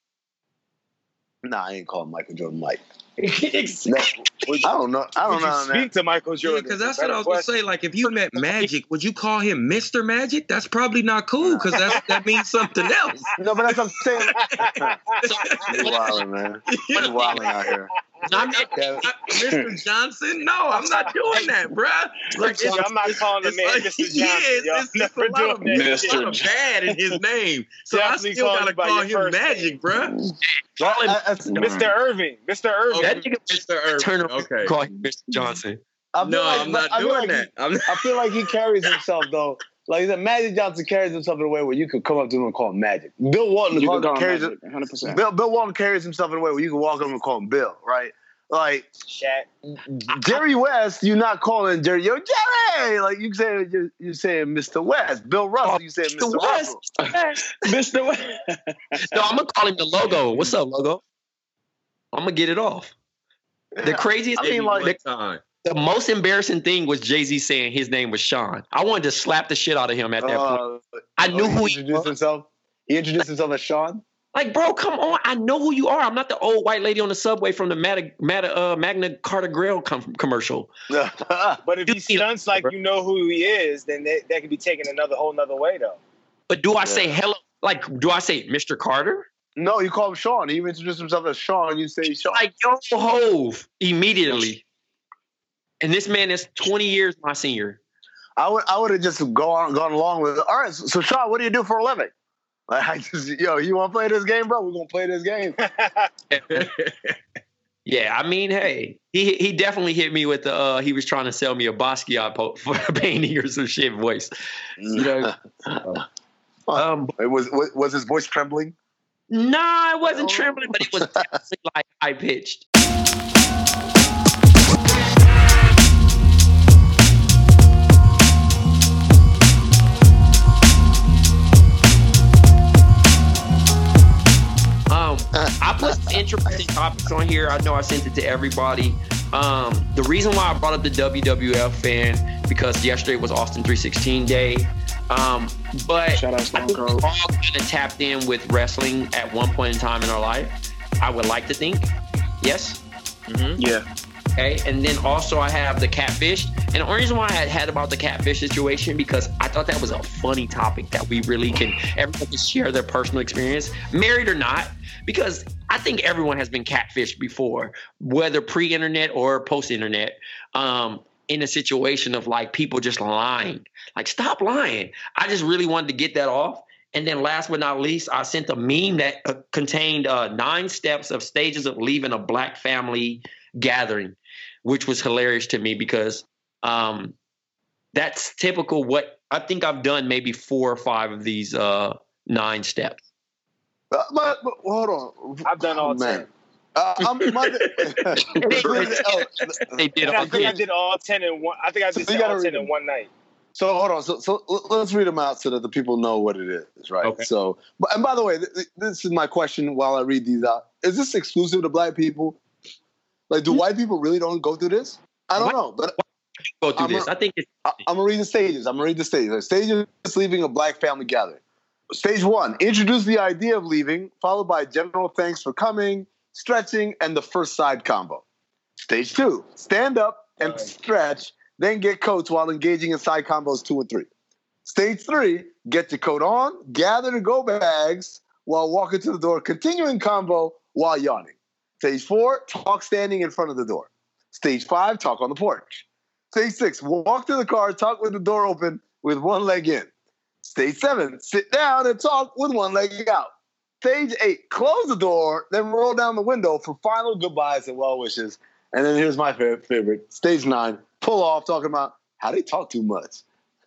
[SPEAKER 9] Nah, I ain't calling Michael Jordan Mike.
[SPEAKER 12] Exactly.
[SPEAKER 9] I don't know. I don't
[SPEAKER 12] Would
[SPEAKER 9] know.
[SPEAKER 12] you speak
[SPEAKER 9] man.
[SPEAKER 12] to Michael Jordan?
[SPEAKER 11] Because that's what I was going to say. Like, if you met Magic, would you call him Mister Magic? That's probably not cool because that's that means something else.
[SPEAKER 9] No, but that's what I'm saying. You're wilding, man. You're wilding out here.
[SPEAKER 11] I'm not, not Mister Johnson. No, I'm not doing that, bruh. Like,
[SPEAKER 12] Yo, I'm not calling the man
[SPEAKER 11] like,
[SPEAKER 12] Mister
[SPEAKER 11] He
[SPEAKER 12] Johnson.
[SPEAKER 11] is.
[SPEAKER 12] Yo,
[SPEAKER 11] It's,
[SPEAKER 12] I'm
[SPEAKER 11] it's a
[SPEAKER 12] never
[SPEAKER 11] lot of,
[SPEAKER 12] doing that.
[SPEAKER 11] it's a lot of bad in his name. So
[SPEAKER 12] Definitely
[SPEAKER 11] I still
[SPEAKER 12] call
[SPEAKER 11] got to
[SPEAKER 12] him by
[SPEAKER 11] call
[SPEAKER 12] your
[SPEAKER 11] him
[SPEAKER 12] first
[SPEAKER 11] Magic, bruh.
[SPEAKER 12] Mister Irving. Mister Irving.
[SPEAKER 8] That nigga
[SPEAKER 11] Mister Irving.
[SPEAKER 8] turn around
[SPEAKER 11] Okay.
[SPEAKER 8] and call him Mister Johnson.
[SPEAKER 9] I feel
[SPEAKER 11] No,
[SPEAKER 9] like,
[SPEAKER 11] I'm not
[SPEAKER 9] I feel
[SPEAKER 11] doing
[SPEAKER 9] like
[SPEAKER 11] that.
[SPEAKER 9] He,
[SPEAKER 11] I'm not-
[SPEAKER 9] I feel like he carries himself though. Like that, Magic Johnson carries himself in a way where you could come up to him and call him Magic. Bill Walton
[SPEAKER 10] You can call him
[SPEAKER 9] carries
[SPEAKER 10] Magic, one hundred percent.
[SPEAKER 9] Bill, Bill Walton carries himself in a way where you can walk up and call him Bill, right? Like
[SPEAKER 12] Shaq.
[SPEAKER 9] Jerry West, you're not calling Jerry, yo Jerry. Like you say, you're, you're saying Mister West. Bill Russell, you say Mister
[SPEAKER 8] West.
[SPEAKER 9] Russell.
[SPEAKER 8] Mister West. No, I'm gonna call him the logo. What's up, logo? I'm gonna get it off. The craziest,
[SPEAKER 9] I mean, like,
[SPEAKER 8] the,
[SPEAKER 11] time.
[SPEAKER 8] the most embarrassing thing was Jay-Z saying his name was Sean. I wanted to slap the shit out of him at that
[SPEAKER 9] Uh,
[SPEAKER 8] point. I knew
[SPEAKER 9] oh,
[SPEAKER 8] who
[SPEAKER 9] he
[SPEAKER 8] he
[SPEAKER 9] introduced
[SPEAKER 8] was.
[SPEAKER 9] himself. He introduced himself as Sean.
[SPEAKER 8] Like, bro, come on. I know who you are. I'm not the old white lady on the subway from the Magna, Magna, uh, Magna Carta Grill com- commercial.
[SPEAKER 12] But if he stunts like you know who he is, then that, that could be taken another whole nother way, though.
[SPEAKER 8] But do I say hello? Like, do I say Mister Carter?
[SPEAKER 9] No, you call him Sean. He introduced himself as Sean. You say Sean.
[SPEAKER 8] Like, yo, Hove immediately. And this man is twenty years my senior.
[SPEAKER 9] I would I would have just gone gone along with it. All right, so, so Sean, what do you do for a living? Like, I just, yo, you want to play this game, bro? We're gonna play this game.
[SPEAKER 8] Yeah, I mean, hey, he he definitely hit me with the uh he was trying to sell me a Basquiat po- for a painting or some shit voice. You know, um,
[SPEAKER 9] it was was was his voice trembling?
[SPEAKER 8] Nah, it wasn't trembling, but it was definitely like high pitched. Um, I put some interesting topics on here. I know I sent it to everybody. Um, the reason why I brought up the W W F fan because yesterday was Austin three sixteen day. Um, but
[SPEAKER 10] Shout out
[SPEAKER 8] I
[SPEAKER 10] Stone
[SPEAKER 8] think we
[SPEAKER 10] Cold.
[SPEAKER 8] all kind of tapped in with wrestling at one point in time in our life. I would like to think, yes.
[SPEAKER 10] Mm-hmm. Yeah.
[SPEAKER 8] Okay, and then also I have the catfish. And the only reason why I had, had about the catfish situation because I thought that was a funny topic that we really can, everyone can share their personal experience, married or not, because I think everyone has been catfished before, whether pre-internet or post-internet, um, in a situation of like people just lying. Like, stop lying. I just really wanted to get that off. And then last but not least, I sent a meme that uh, contained uh, nine steps of stages of leaving a black family gathering, which was hilarious to me because um, that's typical what I think I've done maybe four or five of these uh, nine steps.
[SPEAKER 9] Uh, but, but hold on,
[SPEAKER 12] I've done all
[SPEAKER 9] man.
[SPEAKER 12] ten.
[SPEAKER 9] Uh, I'm, my,
[SPEAKER 10] they did. I think I did all ten in one. I think I did
[SPEAKER 9] so
[SPEAKER 10] all ten in one night.
[SPEAKER 9] So hold on. So so let's read them out so that the people know what it is, right? Okay. So, and by the way, th- this is my question while I read these out. Is this exclusive to black people? Like, do white people really don't go through this? I don't what? know, but
[SPEAKER 8] go through
[SPEAKER 9] I'm
[SPEAKER 8] this.
[SPEAKER 9] A,
[SPEAKER 8] I think it's-
[SPEAKER 9] I, I'm gonna read the stages. I'm gonna read the stages. Stage is leaving a black family gathering. Stage one: introduce the idea of leaving, followed by general thanks for coming, stretching, and the first side combo. Stage two: stand up and right. stretch. Then get coats while engaging in side combos two and three. Stage three, get your coat on, gather the go bags while walking to the door, continuing combo while yawning. Stage four, talk standing in front of the door. Stage five, talk on the porch. Stage six, walk to the car, talk with the door open with one leg in. Stage seven, sit down and talk with one leg out. Stage eight, close the door, then roll down the window for final goodbyes and well wishes. And then here's my favorite. Stage nine, pull off, talking about how they talk too much.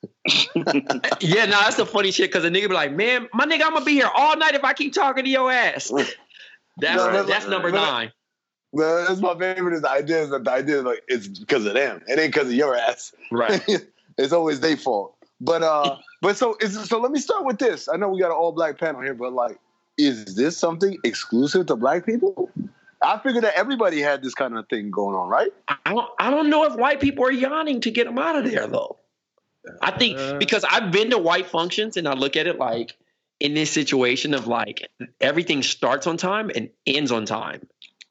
[SPEAKER 8] Yeah, no, nah, that's the funny shit because the nigga be like, man, my nigga, I'm gonna be here all night if I keep talking to your ass. That's no, that's, that's number but, nine.
[SPEAKER 9] But that's my favorite is the idea is that the idea is like it's because of them. It ain't because of your ass.
[SPEAKER 8] Right.
[SPEAKER 9] It's always their fault. But uh but so is so let me start with this. I know we got an all black panel here, but like, is this something exclusive to black people? I figured that everybody had this kind of thing going on, right?
[SPEAKER 8] I don't, I don't know if white people are yawning to get them out of there, though. I think because I've been to white functions and I look at it like in this situation of like everything starts on time and ends on time.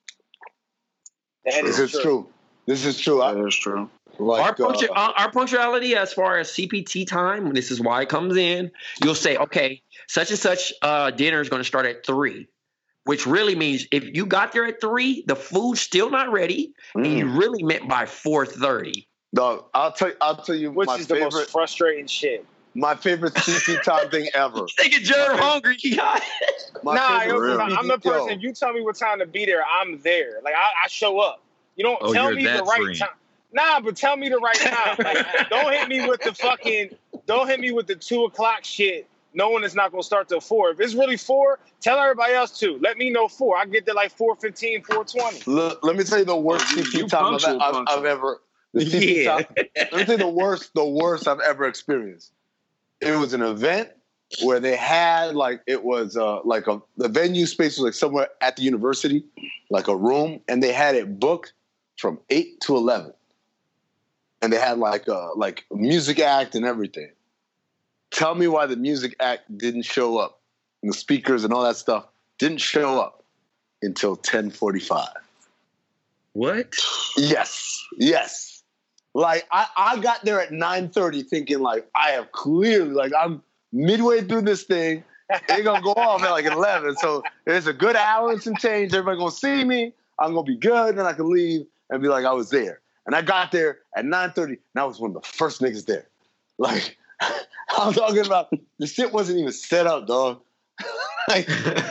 [SPEAKER 9] That is this true. true. This is true.
[SPEAKER 10] That is true.
[SPEAKER 8] Like, our, punctu- uh, our punctuality as far as C P T time, this is why it comes in, you'll say, okay, such and such uh, dinner is going to start at three. Which really means if you got there at three, the food's still not ready, mm. and you really meant by four thirty.
[SPEAKER 9] Dog, I'll tell you, I'll tell you,
[SPEAKER 10] which
[SPEAKER 9] my
[SPEAKER 10] is the
[SPEAKER 9] favorite,
[SPEAKER 10] most frustrating shit.
[SPEAKER 9] My favorite C P time thing ever.
[SPEAKER 8] Nigga, Jerry hungry.
[SPEAKER 10] Nah, yo, I'm the person. Yo. If you tell me what time to be there, I'm there. Like I, I show up. You don't
[SPEAKER 11] oh,
[SPEAKER 10] tell me the right
[SPEAKER 11] friend.
[SPEAKER 10] time. Nah, but tell me the right time. Like, don't hit me with the fucking. Don't hit me with the two o'clock shit. Knowing it's not going to start till four. If it's really four, tell everybody else to. Let me know four. I get there like four fifteen, four twenty.
[SPEAKER 9] Look, let me tell you the worst C P time I've, I've, I've ever. The yeah. Time, let me tell you the worst. The worst I've ever experienced. It was an event where they had like it was uh, like a the venue space was like somewhere at the university, like a room, and they had it booked from eight to eleven, and they had like a like a music act and everything. Tell me why the music act didn't show up, and the speakers and all that stuff didn't show up until ten forty-five.
[SPEAKER 11] What?
[SPEAKER 9] Yes, yes. Like I, I got there at nine thirty, thinking like I have clearly like I'm midway through this thing. They're gonna go off at like eleven, so it's a good hour and some change. Everybody gonna see me. I'm gonna be good, and I can leave and be like I was there. And I got there at nine thirty, and I was one of the first niggas there. Like. I'm talking about the shit wasn't even set up, dog. Like,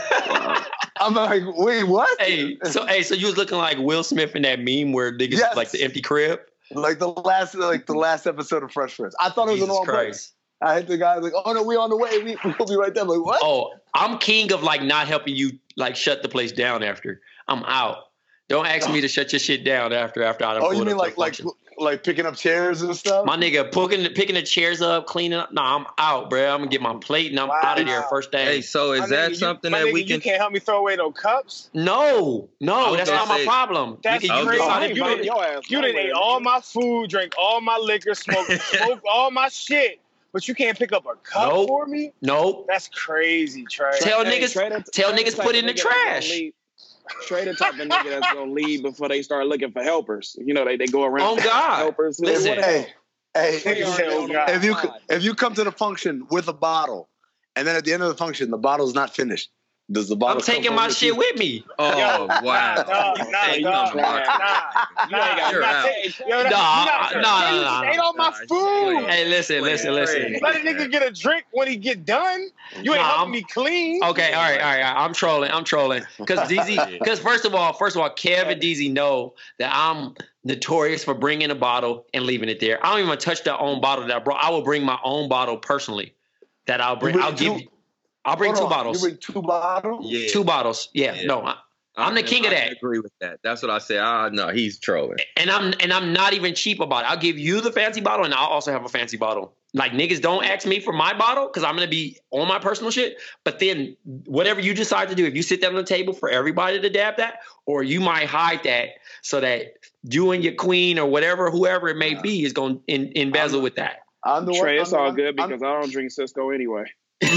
[SPEAKER 9] I'm like, wait, what?
[SPEAKER 8] Hey, so hey, so you was looking like Will Smith in that meme where niggas yes. like the empty crib,
[SPEAKER 9] like the last, like the last episode of Fresh Prince. I thought it was
[SPEAKER 8] Jesus
[SPEAKER 9] an all
[SPEAKER 8] Christ.
[SPEAKER 9] I hit the guy like, oh no, we on the way. We we'll be right there. I'm like, what?
[SPEAKER 8] Oh, I'm king of like not helping you like shut the place down after I'm out. Don't ask me to shut your shit down after after I.
[SPEAKER 9] Oh, you mean like like like picking up chairs and stuff?
[SPEAKER 8] My nigga, picking picking the chairs up, cleaning up. Nah, I'm out, bro. I'm gonna get my plate and I'm wow. out of there first day.
[SPEAKER 11] Hey, so is
[SPEAKER 10] my
[SPEAKER 11] that
[SPEAKER 10] nigga,
[SPEAKER 11] something
[SPEAKER 10] you,
[SPEAKER 11] that
[SPEAKER 10] nigga,
[SPEAKER 11] we can?
[SPEAKER 10] You can't help me throw away no cups.
[SPEAKER 8] No, no, that's not
[SPEAKER 11] say,
[SPEAKER 8] my problem.
[SPEAKER 10] That's
[SPEAKER 8] you,
[SPEAKER 10] crazy.
[SPEAKER 8] You,
[SPEAKER 10] you done, your ass you done ate all my food, drank all my liquor, smoked smoked all my shit. But you can't pick up a cup
[SPEAKER 8] nope.
[SPEAKER 10] for me?
[SPEAKER 8] Nope.
[SPEAKER 10] That's crazy, Trey.
[SPEAKER 8] Tell
[SPEAKER 12] hey,
[SPEAKER 8] niggas,
[SPEAKER 12] Trey,
[SPEAKER 8] tell niggas put it in the trash.
[SPEAKER 12] Trey the type of nigga that's gonna leave before they start looking for helpers. You know, they, they go around.
[SPEAKER 8] Oh God!
[SPEAKER 12] Helpers.
[SPEAKER 9] Listen, hey, hey,
[SPEAKER 12] hey,
[SPEAKER 9] if you if you come to the function with a bottle, and then at the end of the function the bottle's not finished, does the bottle?
[SPEAKER 8] I'm taking my shit with me.
[SPEAKER 11] Oh
[SPEAKER 10] yo,
[SPEAKER 11] wow!
[SPEAKER 10] Nah, nah, hey, nah, nah, nah, nah,
[SPEAKER 11] You're out.
[SPEAKER 10] Yo,
[SPEAKER 8] nah, nah, nah, nah.
[SPEAKER 10] Ate all my food.
[SPEAKER 8] Hey, listen, listen, listen.
[SPEAKER 10] Let a nigga get a drink when he get done. You ain't
[SPEAKER 8] nah,
[SPEAKER 10] helping
[SPEAKER 8] I'm,
[SPEAKER 10] me clean.
[SPEAKER 8] Okay, all right, all right. I'm trolling. I'm trolling. Because D Z, because first of all, first of all, Kev and D Z know that I'm notorious for bringing a bottle and leaving it there. I don't even touch that own bottle that I brought. I will bring my own bottle personally. That I'll bring. I'll give you. I'll bring
[SPEAKER 9] Hold
[SPEAKER 8] two
[SPEAKER 9] on.
[SPEAKER 8] bottles.
[SPEAKER 9] You bring two bottles?
[SPEAKER 11] Yeah.
[SPEAKER 8] Two bottles. Yeah. yeah. No. I, I'm the king
[SPEAKER 11] I
[SPEAKER 8] of that.
[SPEAKER 11] agree with that. That's what I say. Ah, no, he's trolling.
[SPEAKER 8] And I'm and I'm not even cheap about it. I'll give you the fancy bottle, and I'll also have a fancy bottle. Like, niggas don't ask me for my bottle because I'm gonna be on my personal shit. But then whatever you decide to do, if you sit down on the table for everybody to dab that, or you might hide that so that you and your queen or whatever, whoever it may yeah. be, is gonna in, embezzle
[SPEAKER 9] I'm,
[SPEAKER 8] with that.
[SPEAKER 9] I'm the
[SPEAKER 12] Trey,
[SPEAKER 9] one,
[SPEAKER 12] it's
[SPEAKER 9] I'm
[SPEAKER 12] all
[SPEAKER 9] the,
[SPEAKER 12] good because
[SPEAKER 9] I'm,
[SPEAKER 12] I don't drink Cisco anyway.
[SPEAKER 10] Yeah,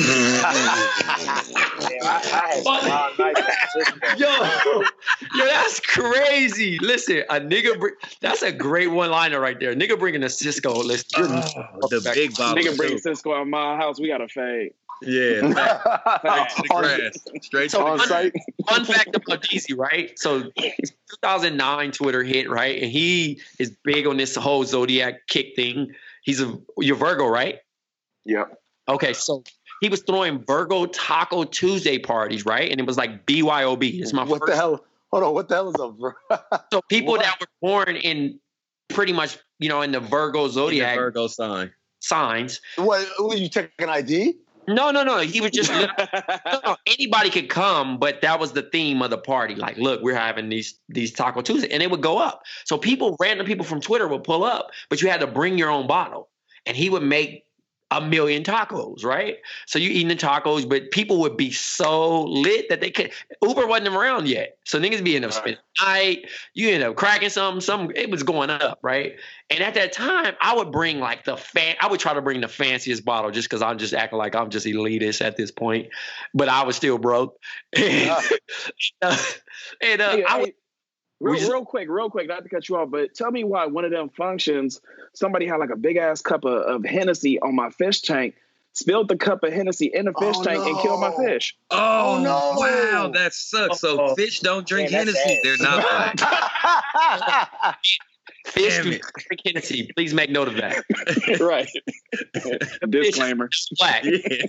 [SPEAKER 10] I, I had
[SPEAKER 8] yo, yo, that's crazy. Listen, a nigga, br- that's a great one-liner right there. Nigga bringing a Cisco. Listen,
[SPEAKER 11] oh, the back. big bottle.
[SPEAKER 12] Nigga bringing Cisco at my house. We got a fade.
[SPEAKER 11] Yeah, back to the grass, straight
[SPEAKER 8] so
[SPEAKER 11] to
[SPEAKER 8] on
[SPEAKER 11] the
[SPEAKER 8] site. Fun fact about Deezy, right? So, two thousand nine Twitter hit, right, and he is big on this whole zodiac kick thing. He's a you're Virgo, right?
[SPEAKER 12] Yep.
[SPEAKER 8] Okay, so he was throwing Virgo Taco Tuesday parties, right? And it was like B Y O B. It's my
[SPEAKER 9] what
[SPEAKER 8] first.
[SPEAKER 9] the hell? Hold on, what the hell is a
[SPEAKER 8] So people
[SPEAKER 9] what?
[SPEAKER 8] that were born in pretty much, you know, in the Virgo zodiac
[SPEAKER 11] the Virgo sign
[SPEAKER 8] signs.
[SPEAKER 9] What? Will you take an I D?
[SPEAKER 8] No, no, no. He was just no, no, anybody could come, but that was the theme of the party. Like, look, we're having these these Taco Tuesday, and it would go up. So people, random people from Twitter would pull up, but you had to bring your own bottle, and he would make a million tacos, right? So you eating the tacos, but people would be so lit that they could. Uber wasn't around yet, so niggas be in up spending the night. You end up cracking something. Some it was going up, right? And at that time, I would bring like the fan. I would try to bring the fanciest bottle just because I'm just acting like I'm just elitist at this point, but I was still broke. And, uh, and uh,
[SPEAKER 12] hey,
[SPEAKER 8] I would.
[SPEAKER 12] Hey. Real, real quick, real quick, not to cut you off, but tell me why one of them functions, somebody had like a big ass cup of, of Hennessy on my fish tank, spilled the cup of Hennessy in the fish
[SPEAKER 9] oh,
[SPEAKER 12] tank
[SPEAKER 9] no.
[SPEAKER 12] and killed my fish.
[SPEAKER 11] Oh,
[SPEAKER 9] oh no!
[SPEAKER 11] Wow, that sucks. So
[SPEAKER 8] oh,
[SPEAKER 11] fish don't drink
[SPEAKER 10] man,
[SPEAKER 11] Hennessy. They're not black.
[SPEAKER 8] Fish do drink Hennessy. Please make note of that.
[SPEAKER 12] Right. Disclaimer.
[SPEAKER 8] Black.
[SPEAKER 11] Yeah.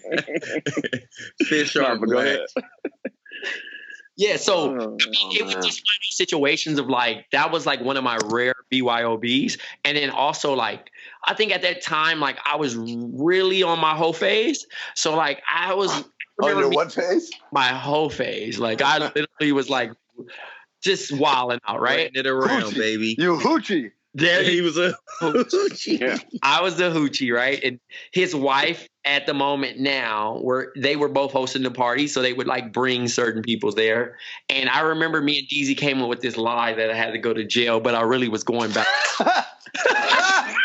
[SPEAKER 11] Fish are
[SPEAKER 12] no,
[SPEAKER 11] black.
[SPEAKER 8] Yeah, so
[SPEAKER 12] oh,
[SPEAKER 8] I mean,
[SPEAKER 12] oh,
[SPEAKER 8] it was just one of those situations of like, that was like one of my rare B Y O Bs. And then also like, I think at that time, like I was really on my whole phase. So like I was.
[SPEAKER 9] On your what phase?
[SPEAKER 8] My whole phase. Like I literally was like just wilding out, right?
[SPEAKER 11] It around,
[SPEAKER 9] hoochie.
[SPEAKER 11] baby.
[SPEAKER 9] You hoochie.
[SPEAKER 8] There
[SPEAKER 11] he was a hoochie.
[SPEAKER 12] Yeah.
[SPEAKER 8] I was the hoochie, right? And his wife at the moment now, were they were both hosting the party, so they would like bring certain people there. And I remember me and Deezy came up with this lie that I had to go to jail, but I really was going back.
[SPEAKER 11] Oh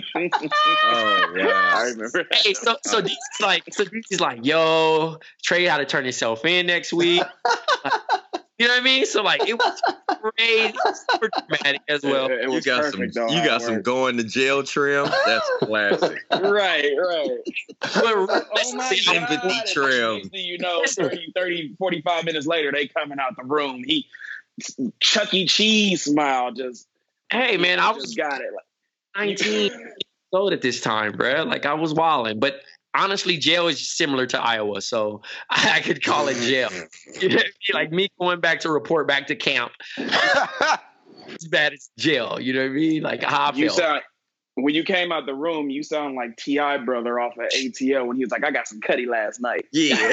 [SPEAKER 11] wow!
[SPEAKER 12] I remember.
[SPEAKER 8] Hey, so so Deezy's like, so Deezy's like, yo, Trey had to turn himself in next week. Like, you know what I mean? So like it was crazy, super dramatic as well.
[SPEAKER 12] It, it
[SPEAKER 11] you
[SPEAKER 12] was
[SPEAKER 11] got
[SPEAKER 12] perfect,
[SPEAKER 11] some,
[SPEAKER 12] though,
[SPEAKER 11] you got some
[SPEAKER 12] worked.
[SPEAKER 11] going to jail trim. That's classic.
[SPEAKER 12] Right, right.
[SPEAKER 8] But
[SPEAKER 12] Oh my
[SPEAKER 11] sympathy
[SPEAKER 12] God.
[SPEAKER 11] trim.
[SPEAKER 12] You know, thirty, thirty, forty-five minutes later, they coming out the room. He Chuck E. Cheese smile. Just
[SPEAKER 8] hey man, I was
[SPEAKER 12] just got it.
[SPEAKER 8] nineteen years old at this time, bro. Like I was wilding, but honestly, jail is similar to Iowa, so I could call it jail. You know, like me going back to report back to camp. It's bad as jail. You know what I mean? Like how I
[SPEAKER 12] You
[SPEAKER 8] felt.
[SPEAKER 12] sound when you came out the room, you sound like T I brother off of A T L when he was like, "I got some cutty last night."
[SPEAKER 11] Yeah,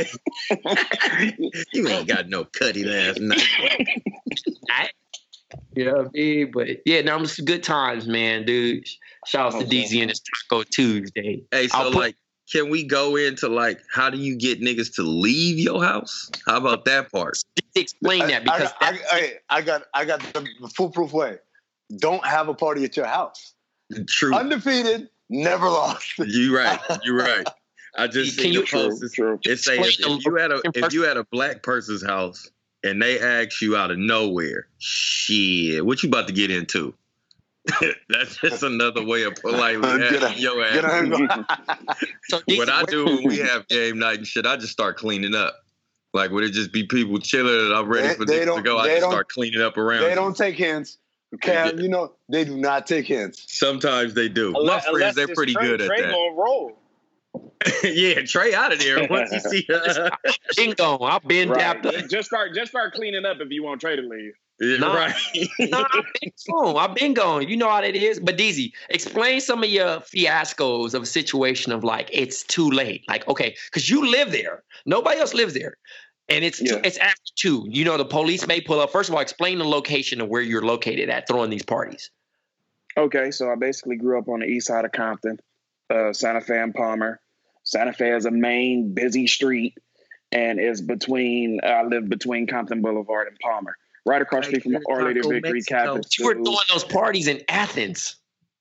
[SPEAKER 11] you ain't got no cutty last night.
[SPEAKER 8] I, you know what I mean? But yeah, no, it was good times, man, dude. Shout out to
[SPEAKER 12] Okay.
[SPEAKER 8] D Z and his Taco Tuesday.
[SPEAKER 11] Hey, so
[SPEAKER 8] I'll put-
[SPEAKER 11] like, can we go into like, how do you get niggas to leave your house? How about that part?
[SPEAKER 8] Explain that because
[SPEAKER 9] I, I, I, I got I got the foolproof way. Don't have a party at your house.
[SPEAKER 11] True.
[SPEAKER 9] Undefeated, never lost.
[SPEAKER 11] You right. You right. I just
[SPEAKER 8] Can
[SPEAKER 11] seen
[SPEAKER 8] you-
[SPEAKER 11] the post.
[SPEAKER 12] True,
[SPEAKER 11] It say if, if you at a if you at a black person's house and they ask you out of nowhere, shit, what you about to get into? That's just another way of politely
[SPEAKER 9] Get
[SPEAKER 11] asking
[SPEAKER 9] a-
[SPEAKER 11] your ass.
[SPEAKER 9] get a-
[SPEAKER 8] So D Z,
[SPEAKER 11] What I do when we have game night and shit, I just start cleaning up. Like, would it just be people chilling and I'm ready
[SPEAKER 9] They-
[SPEAKER 11] for
[SPEAKER 9] they
[SPEAKER 11] this to
[SPEAKER 9] don't-
[SPEAKER 11] go? I
[SPEAKER 9] they
[SPEAKER 11] just
[SPEAKER 9] don't-
[SPEAKER 11] start cleaning up around.
[SPEAKER 9] They
[SPEAKER 11] you.
[SPEAKER 9] don't take hints. Okay, you know they do not take hints.
[SPEAKER 11] Sometimes they do. My
[SPEAKER 10] Unless-
[SPEAKER 11] friends,
[SPEAKER 10] unless
[SPEAKER 11] they're
[SPEAKER 10] it's
[SPEAKER 11] pretty
[SPEAKER 10] Trey,
[SPEAKER 11] good at
[SPEAKER 10] Trey
[SPEAKER 11] that.
[SPEAKER 10] gonna roll.
[SPEAKER 11] Yeah, Trey out of there. Once you see
[SPEAKER 8] been gone. I've been
[SPEAKER 12] right.
[SPEAKER 8] tapped up.
[SPEAKER 12] Just- Just start, just start cleaning up if you want Trey to leave.
[SPEAKER 11] Yeah,
[SPEAKER 8] No.
[SPEAKER 11] right.
[SPEAKER 8] No, I've been gone. I've been gone. You know how that is. But D Z, explain some of your fiascos of a situation of like it's too late. Like, okay, because you live there. Nobody else lives there. And it's
[SPEAKER 12] Yeah.
[SPEAKER 8] it's after two. You know, the police may pull up. First of all, explain the location of where you're located at throwing these parties.
[SPEAKER 12] Okay, so I basically grew up on the east side of Compton, uh, Santa Fe and Palmer. Santa Fe is a main busy street, and is between. I live between Compton Boulevard and Palmer, right across the street from Our Lady of Victory Catholic
[SPEAKER 8] You were
[SPEAKER 12] School.
[SPEAKER 8] throwing those parties in Athens.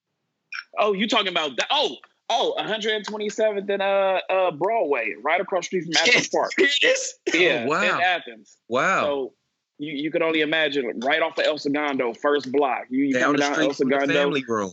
[SPEAKER 12] Oh, you talking about that? Oh, oh, one twenty-seventh and uh, uh, Broadway, right across the street from Athens Park. Yeah,
[SPEAKER 11] Oh, wow.
[SPEAKER 12] in Athens.
[SPEAKER 11] Wow.
[SPEAKER 12] So you, you could only imagine right off of El Segundo, first block. You, you
[SPEAKER 11] Down
[SPEAKER 12] coming
[SPEAKER 11] the
[SPEAKER 12] down
[SPEAKER 11] street
[SPEAKER 12] El
[SPEAKER 11] from the
[SPEAKER 12] Segundo.
[SPEAKER 11] family room.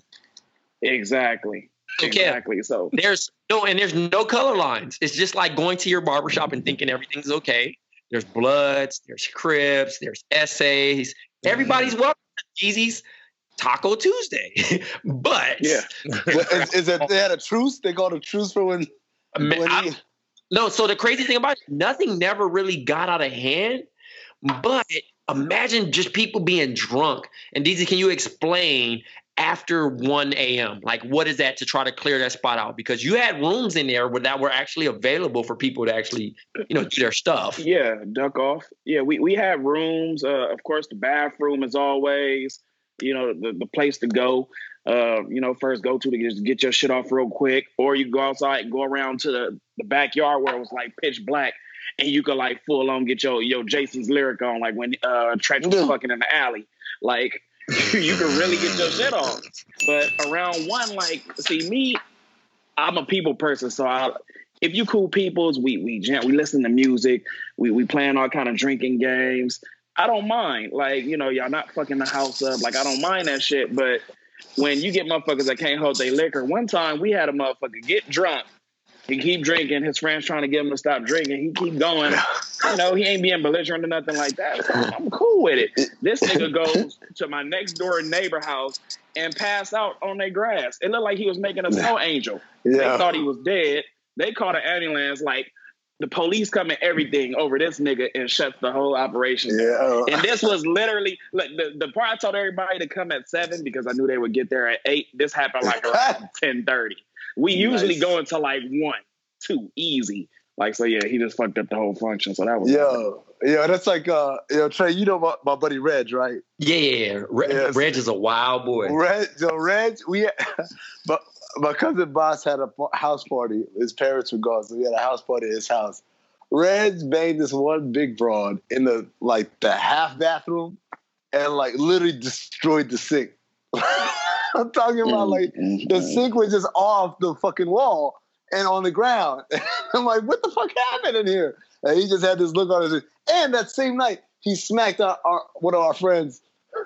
[SPEAKER 12] Exactly.
[SPEAKER 8] Okay.
[SPEAKER 12] Exactly. So
[SPEAKER 8] There's no and there's no color lines. It's just like going to your barbershop and thinking everything's okay. There's Bloods, there's Crips, there's Essays. Everybody's welcome to Jeezy's Taco Tuesday. But
[SPEAKER 9] Yeah. is, is it, they had a truce? They called a truce for when.
[SPEAKER 8] Man,
[SPEAKER 9] when
[SPEAKER 8] I-
[SPEAKER 9] he,
[SPEAKER 8] no, so the crazy thing about it, nothing never really got out of hand. But imagine just people being drunk. And D Z, can you explain after one a.m. like what is that to try to clear that spot out? Because you had rooms in there where that were actually available for people to actually, you know, do their stuff.
[SPEAKER 12] yeah, duck off. Yeah, we, we have rooms. Uh, of course, the bathroom is always, you know, the, the place to go. Uh, you know, first go to to just get your shit off real quick. Or you go outside and go around to the, the backyard where it was like pitch black. And you could like full on get your, your Jason's lyric on, like when uh, Trench was fucking in the alley. Like, you can really get your shit off. But around one, like, see me, I'm a people person. So I, if you cool peoples, we we jam, we listen to music, we we playing all kind of drinking games. I don't mind. Like, you know, y'all not fucking the house up. Like, I don't mind that shit. But when you get motherfuckers that can't hold their liquor, one time we had a motherfucker get drunk. He keep drinking. His friends trying to get him to stop drinking. He keep going. You know, he ain't being belligerent or nothing like that. So I'm cool with it. This nigga goes to my next door neighbor house and pass out on their grass. It looked like he was making a snow angel.
[SPEAKER 9] Yeah.
[SPEAKER 12] They thought he was dead. They called an ambulance. Like, the police come and everything over this nigga and shuts the whole operation down.
[SPEAKER 9] Yeah.
[SPEAKER 12] And this was literally, like, the, the part I told everybody to come at seven because I knew they would get there at eight. This happened like around ten thirty. We usually
[SPEAKER 9] Nice.
[SPEAKER 12] go into like one, two, easy. Like, so yeah, he just fucked up the whole function. So that was
[SPEAKER 9] Yo, yo, that's like, uh, yo, Trey, you know my, my buddy Reg, right?
[SPEAKER 8] Yeah, yeah, yeah. Re-
[SPEAKER 9] Yes.
[SPEAKER 8] Reg is a wild boy.
[SPEAKER 9] Reg, so Reg, we, but my cousin Boss had a pa- house party. His parents were gone, so we had a house party at his house. Reg banged this one big broad in the like the half bathroom, and like literally destroyed the sink. I'm talking about like the sink was just off the fucking wall and on the ground. I'm like, what the fuck happened in here? And he just had this look on his face. And that same night, he smacked our, our one of our friends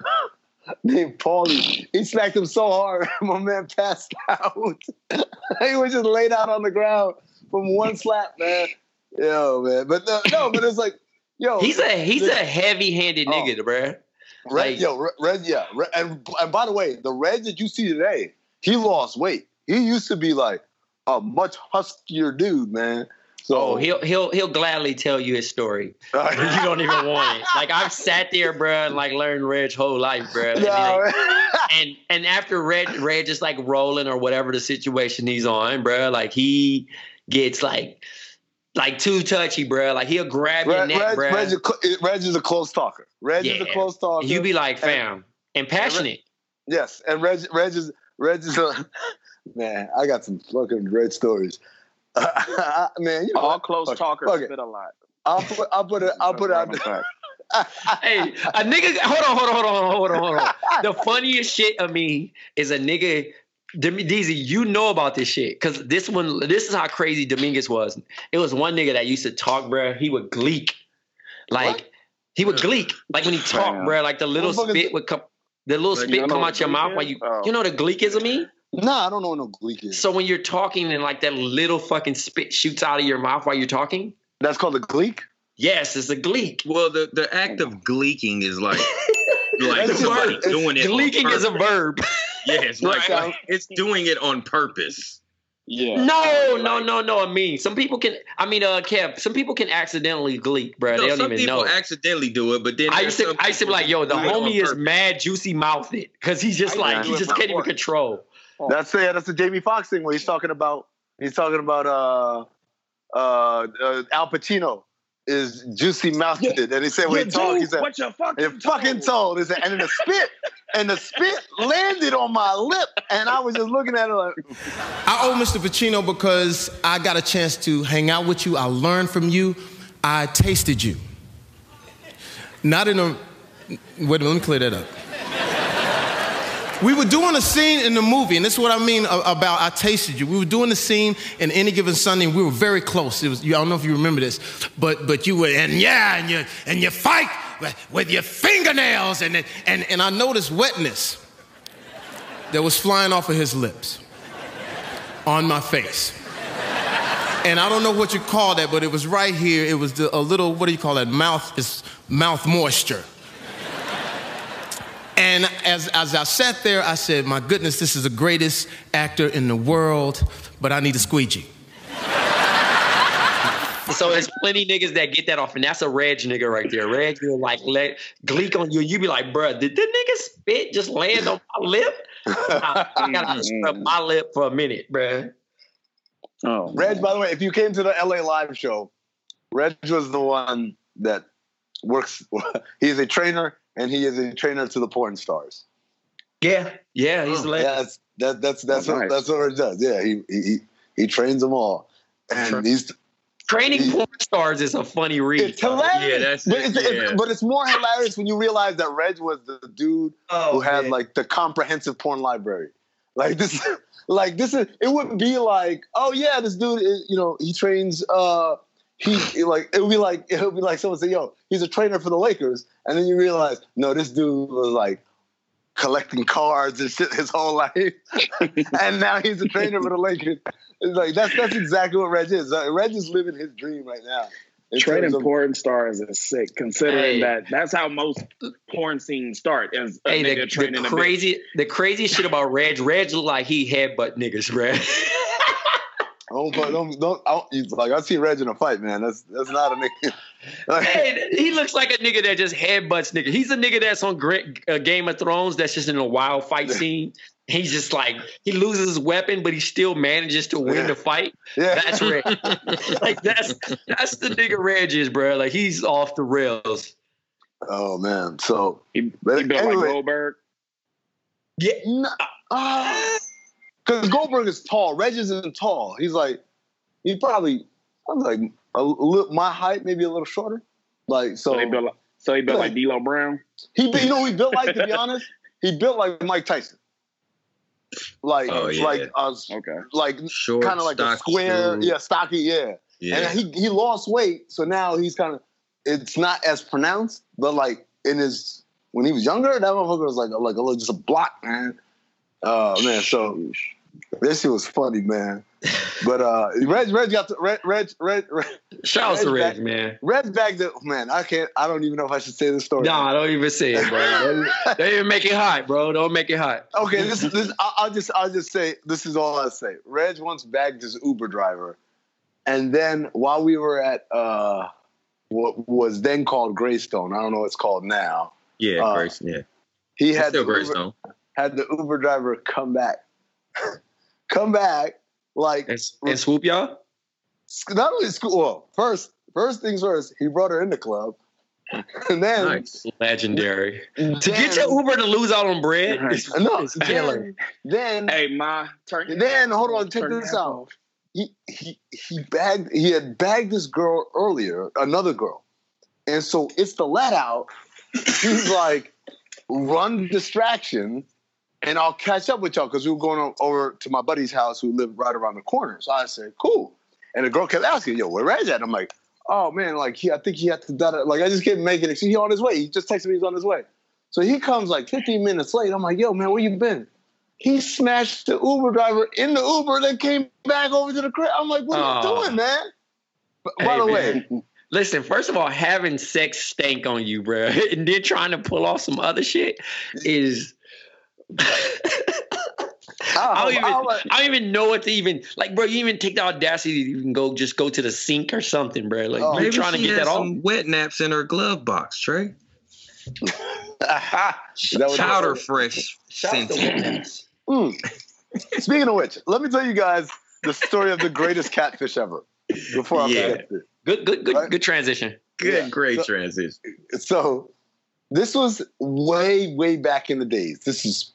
[SPEAKER 9] named Paulie. He smacked him so hard, my man passed out. He was just laid out on the ground from one slap, man. Yo, man. But no, no but it's like, yo.
[SPEAKER 8] He's a he's
[SPEAKER 9] the-
[SPEAKER 8] a heavy-handed
[SPEAKER 9] Oh.
[SPEAKER 8] nigga, bruh.
[SPEAKER 9] Red,
[SPEAKER 8] Like-
[SPEAKER 9] yo, Red, Red yeah. Red, and, and by the way, the Red that you see today, he lost weight. He used to be like a much huskier dude, man. So
[SPEAKER 8] Oh, he'll he'll he'll gladly tell you his story. You don't even want it. Like I've sat there, bruh, and like learned Reg's whole life, bruh. And,
[SPEAKER 9] No,
[SPEAKER 8] like, and and after Reg Reg just like rolling or whatever the situation he's on, bruh, like he gets like like too touchy, bruh. Like he'll grab your
[SPEAKER 9] Red,
[SPEAKER 8] neck,
[SPEAKER 9] Red,
[SPEAKER 8] bruh.
[SPEAKER 9] Red, is a, Red is a close talker. Red is a
[SPEAKER 8] Yeah.
[SPEAKER 9] close talker.
[SPEAKER 8] You be like, fam, and passionate.
[SPEAKER 9] Yes, and Reg, Reg is Reg is a man. I got some fucking great stories. man, you know,
[SPEAKER 12] all close
[SPEAKER 9] fuck,
[SPEAKER 12] talkers
[SPEAKER 9] fuck it.
[SPEAKER 12] spit a lot.
[SPEAKER 9] I'll put I'll put it I'll put it out there.
[SPEAKER 8] Hey, a nigga, hold on, hold on, hold on, hold on, hold on. The funniest shit of me is a nigga, D Z, you know about this shit. Cause this one, this is how crazy Dominguez was. It was one nigga that used to talk, bruh. He would gleek. Like,
[SPEAKER 9] What?
[SPEAKER 8] he would gleek. Like when he talked,
[SPEAKER 12] Damn.
[SPEAKER 8] bruh, like the little
[SPEAKER 9] Motherfuckers-
[SPEAKER 8] spit would come, the little
[SPEAKER 12] Like,
[SPEAKER 8] spit
[SPEAKER 12] you don't know
[SPEAKER 8] come
[SPEAKER 12] what
[SPEAKER 8] out your
[SPEAKER 12] gleek
[SPEAKER 8] mouth
[SPEAKER 12] is?
[SPEAKER 8] while you,
[SPEAKER 12] Oh.
[SPEAKER 8] you know what a gleek is of me?
[SPEAKER 9] Nah, I don't know what no gleek is.
[SPEAKER 8] So when you're talking and like that little fucking spit shoots out of your mouth while you're talking?
[SPEAKER 9] That's called a gleek.
[SPEAKER 8] Yes, it's a gleek.
[SPEAKER 11] Well, the, the act of gleeking is like like
[SPEAKER 9] That's
[SPEAKER 11] somebody
[SPEAKER 9] just-
[SPEAKER 11] doing it. on
[SPEAKER 8] Gleeking is a
[SPEAKER 11] purpose.
[SPEAKER 8] verb.
[SPEAKER 11] Yeah, it's like,
[SPEAKER 9] Right.
[SPEAKER 11] like it's doing it on purpose.
[SPEAKER 12] Yeah.
[SPEAKER 8] No, no, no, no. I mean, some people can. I mean, uh, Kev. Some people can accidentally gleek, bro.
[SPEAKER 11] No,
[SPEAKER 8] they don't
[SPEAKER 11] some
[SPEAKER 8] even
[SPEAKER 11] people
[SPEAKER 8] know.
[SPEAKER 11] accidentally do it, but then
[SPEAKER 8] I
[SPEAKER 11] there's
[SPEAKER 8] used to.
[SPEAKER 11] some
[SPEAKER 8] I used to be
[SPEAKER 11] people
[SPEAKER 8] like, yo, the
[SPEAKER 11] who do it on
[SPEAKER 8] homie is
[SPEAKER 11] purpose.
[SPEAKER 8] mad juicy mouthed because he's just
[SPEAKER 12] I
[SPEAKER 8] like
[SPEAKER 12] used to
[SPEAKER 8] he
[SPEAKER 12] do it
[SPEAKER 8] just
[SPEAKER 12] for
[SPEAKER 8] can't even
[SPEAKER 12] work.
[SPEAKER 8] control.
[SPEAKER 9] That's yeah, that's the Jamie Foxx thing where he's talking about he's talking about uh uh, uh Al Pacino is juicy mouthed. And he said, when he talked, he said,
[SPEAKER 12] what you fucking
[SPEAKER 9] you fucking told. He said, and then the spit, and the spit landed on my lip. And I was just looking at it like.
[SPEAKER 17] I owe Mister Pacino because I got a chance to hang out with you. I learned from you. I tasted you. Not in a, wait, let me clear that up. We were doing a scene in the movie, and this is what I mean about I tasted you. We were doing the scene in Any Given Sunday, and we were very close. It was, I don't know if you remember this, but but you were, and yeah, and you and you fight with your fingernails, and and and I noticed wetness that was flying off of his lips on my face. And I don't know what you call that, but it was right here. It was the, a little, what do you call that? Mouth, is mouth moisture. And as, as I sat there, I said, my goodness, this is the greatest actor in the world, but I need a squeegee.
[SPEAKER 8] So there's plenty niggas that get that off, and that's a Reg nigga right there. Reg will like let gleek on you, you be like, bruh, did the nigga spit just land on my lip? I, I gotta scrub my lip for a minute, bruh.
[SPEAKER 9] Oh, Reg, by the way, if you came to the L A live show, Reg was the one that works. He's a trainer, and he is a trainer to the porn stars.
[SPEAKER 8] Yeah, yeah, he's
[SPEAKER 9] oh,
[SPEAKER 8] like
[SPEAKER 9] yeah, that's that, that's that's
[SPEAKER 8] oh,
[SPEAKER 9] what,
[SPEAKER 8] nice.
[SPEAKER 9] that's what he does. Yeah, he he he trains them all, and
[SPEAKER 8] Tra-
[SPEAKER 9] he's
[SPEAKER 8] training
[SPEAKER 9] he,
[SPEAKER 8] porn stars is a funny read.
[SPEAKER 9] It's hilarious.
[SPEAKER 8] Yeah, that's
[SPEAKER 9] but
[SPEAKER 8] it,
[SPEAKER 9] it's,
[SPEAKER 8] yeah.
[SPEAKER 9] it's but it's more hilarious when you realize that Reg was the dude
[SPEAKER 8] oh,
[SPEAKER 9] who had
[SPEAKER 8] man.
[SPEAKER 9] like the comprehensive porn library. Like this, like this is. It wouldn't be like, oh yeah, this dude, is, you know, he trains. Uh, he like it would be like it would be like someone say, yo, he's a trainer for the Lakers, and then you realize, no, this dude was like collecting cards and shit his whole life, and now he's a trainer for the Lakers. It's like that's that's exactly what Reg is. Uh, Reg is living his dream right now.
[SPEAKER 12] Training
[SPEAKER 9] of,
[SPEAKER 12] porn stars is sick, considering
[SPEAKER 8] hey.
[SPEAKER 12] that that's how most porn scenes start. As a
[SPEAKER 8] hey,
[SPEAKER 12] nigga
[SPEAKER 8] the,
[SPEAKER 12] training
[SPEAKER 8] the
[SPEAKER 12] a
[SPEAKER 8] crazy,
[SPEAKER 12] bitch.
[SPEAKER 8] the crazy shit about Reg. Reg look like he headbutt niggas, Reg.
[SPEAKER 9] Don't, don't, don't, don't, like I see Reg in a fight, man. That's that's not a nigga. Like,
[SPEAKER 8] hey, he looks like a nigga that just headbutts nigga. He's a nigga that's on Great, uh, Game of Thrones. That's just in a wild fight scene. He's just like he loses his weapon, but he still manages to win
[SPEAKER 9] yeah.
[SPEAKER 8] the fight.
[SPEAKER 9] Yeah.
[SPEAKER 8] That's Reg. Like that's that's the nigga Reg is, bro. Like he's off the rails.
[SPEAKER 9] Oh man, so
[SPEAKER 12] he, he built anyway, like Goldberg.
[SPEAKER 8] Yeah,
[SPEAKER 9] no, uh, because Goldberg is tall. Reg isn't tall. He's like he's probably I'm like a little my height, maybe a little shorter. Like so.
[SPEAKER 12] So he built like, so he built
[SPEAKER 9] yeah.
[SPEAKER 12] like D'Lo Brown.
[SPEAKER 9] He you know who he built like to be honest. He built like Mike Tyson. Like,
[SPEAKER 11] oh, yeah.
[SPEAKER 9] like, uh, okay. like, kind of like a square, smooth. yeah, stocky, yeah. yeah. And he he lost weight, so now he's kind of. It's not as pronounced, but like in his when he was younger, that motherfucker was like like a little just a block, man. Oh man, so this shit was funny, man. But uh, Reg, Reg got the Reg, Reg, Reg. Reg
[SPEAKER 8] Shout out to Reg,
[SPEAKER 9] back,
[SPEAKER 8] man.
[SPEAKER 9] Reg back the man. I can't. I don't even know if I should say this story.
[SPEAKER 8] No, nah, don't even say it, bro. don't, don't even make it hot, bro. Don't make it hot.
[SPEAKER 9] Okay, this this. I'll just I'll just say this is all I'll say. Reg once bagged his Uber driver, and then while we were at uh, what was then called Greystone, I don't know what it's called now.
[SPEAKER 11] Yeah,
[SPEAKER 9] uh,
[SPEAKER 11] Greystone. Yeah,
[SPEAKER 9] he
[SPEAKER 11] it's
[SPEAKER 9] had
[SPEAKER 11] still
[SPEAKER 9] the
[SPEAKER 11] Greystone.
[SPEAKER 9] Uber, had the Uber driver come back, come back. Like
[SPEAKER 8] and, and swoop y'all?
[SPEAKER 9] Not only school. Well, first, first things first, he brought her in the club, and then
[SPEAKER 8] nice. Legendary then, to get your Uber to lose out on bread.
[SPEAKER 9] Nice. No, then, then
[SPEAKER 12] hey, ma, turn.
[SPEAKER 9] Then hold on, check this out. Off. He he he bagged. He had bagged this girl earlier, another girl, and so it's the let out. He's like, run distraction. And I'll catch up with y'all because we were going over to my buddy's house who lived right around the corner. So I said, cool. And the girl kept asking, yo, where Reg at? I'm like, oh, man, like, he, I think he had to, da-da. Like, I just kept making it. See, he on his way. He just texted me he's on his way. So he comes like fifteen minutes late. I'm like, yo, man, where you been? He smashed the Uber driver in the Uber, then came back over to the crib. I'm like, what are you doing, man? But,
[SPEAKER 8] hey,
[SPEAKER 9] by the
[SPEAKER 8] man.
[SPEAKER 9] way.
[SPEAKER 8] Listen, first of all, having sex stank on you, bro, and then trying to pull off some other shit is... I don't even I don't even know what to even like, bro. You even take the audacity to even go just go to the sink or something, bro. Like
[SPEAKER 11] oh,
[SPEAKER 8] you're trying to get that off.
[SPEAKER 11] Some wet naps in her glove box, Trey.
[SPEAKER 9] that
[SPEAKER 11] Powder fresh sentence.
[SPEAKER 9] Mm. Speaking of which, let me tell you guys the story of the greatest catfish ever. Before I
[SPEAKER 8] yeah.
[SPEAKER 9] forget this.
[SPEAKER 8] Good, good, good,
[SPEAKER 9] Right?
[SPEAKER 8] good transition.
[SPEAKER 11] Good,
[SPEAKER 9] Yeah.
[SPEAKER 11] great
[SPEAKER 9] So-
[SPEAKER 11] transition.
[SPEAKER 9] So this was way, way back in the days. This is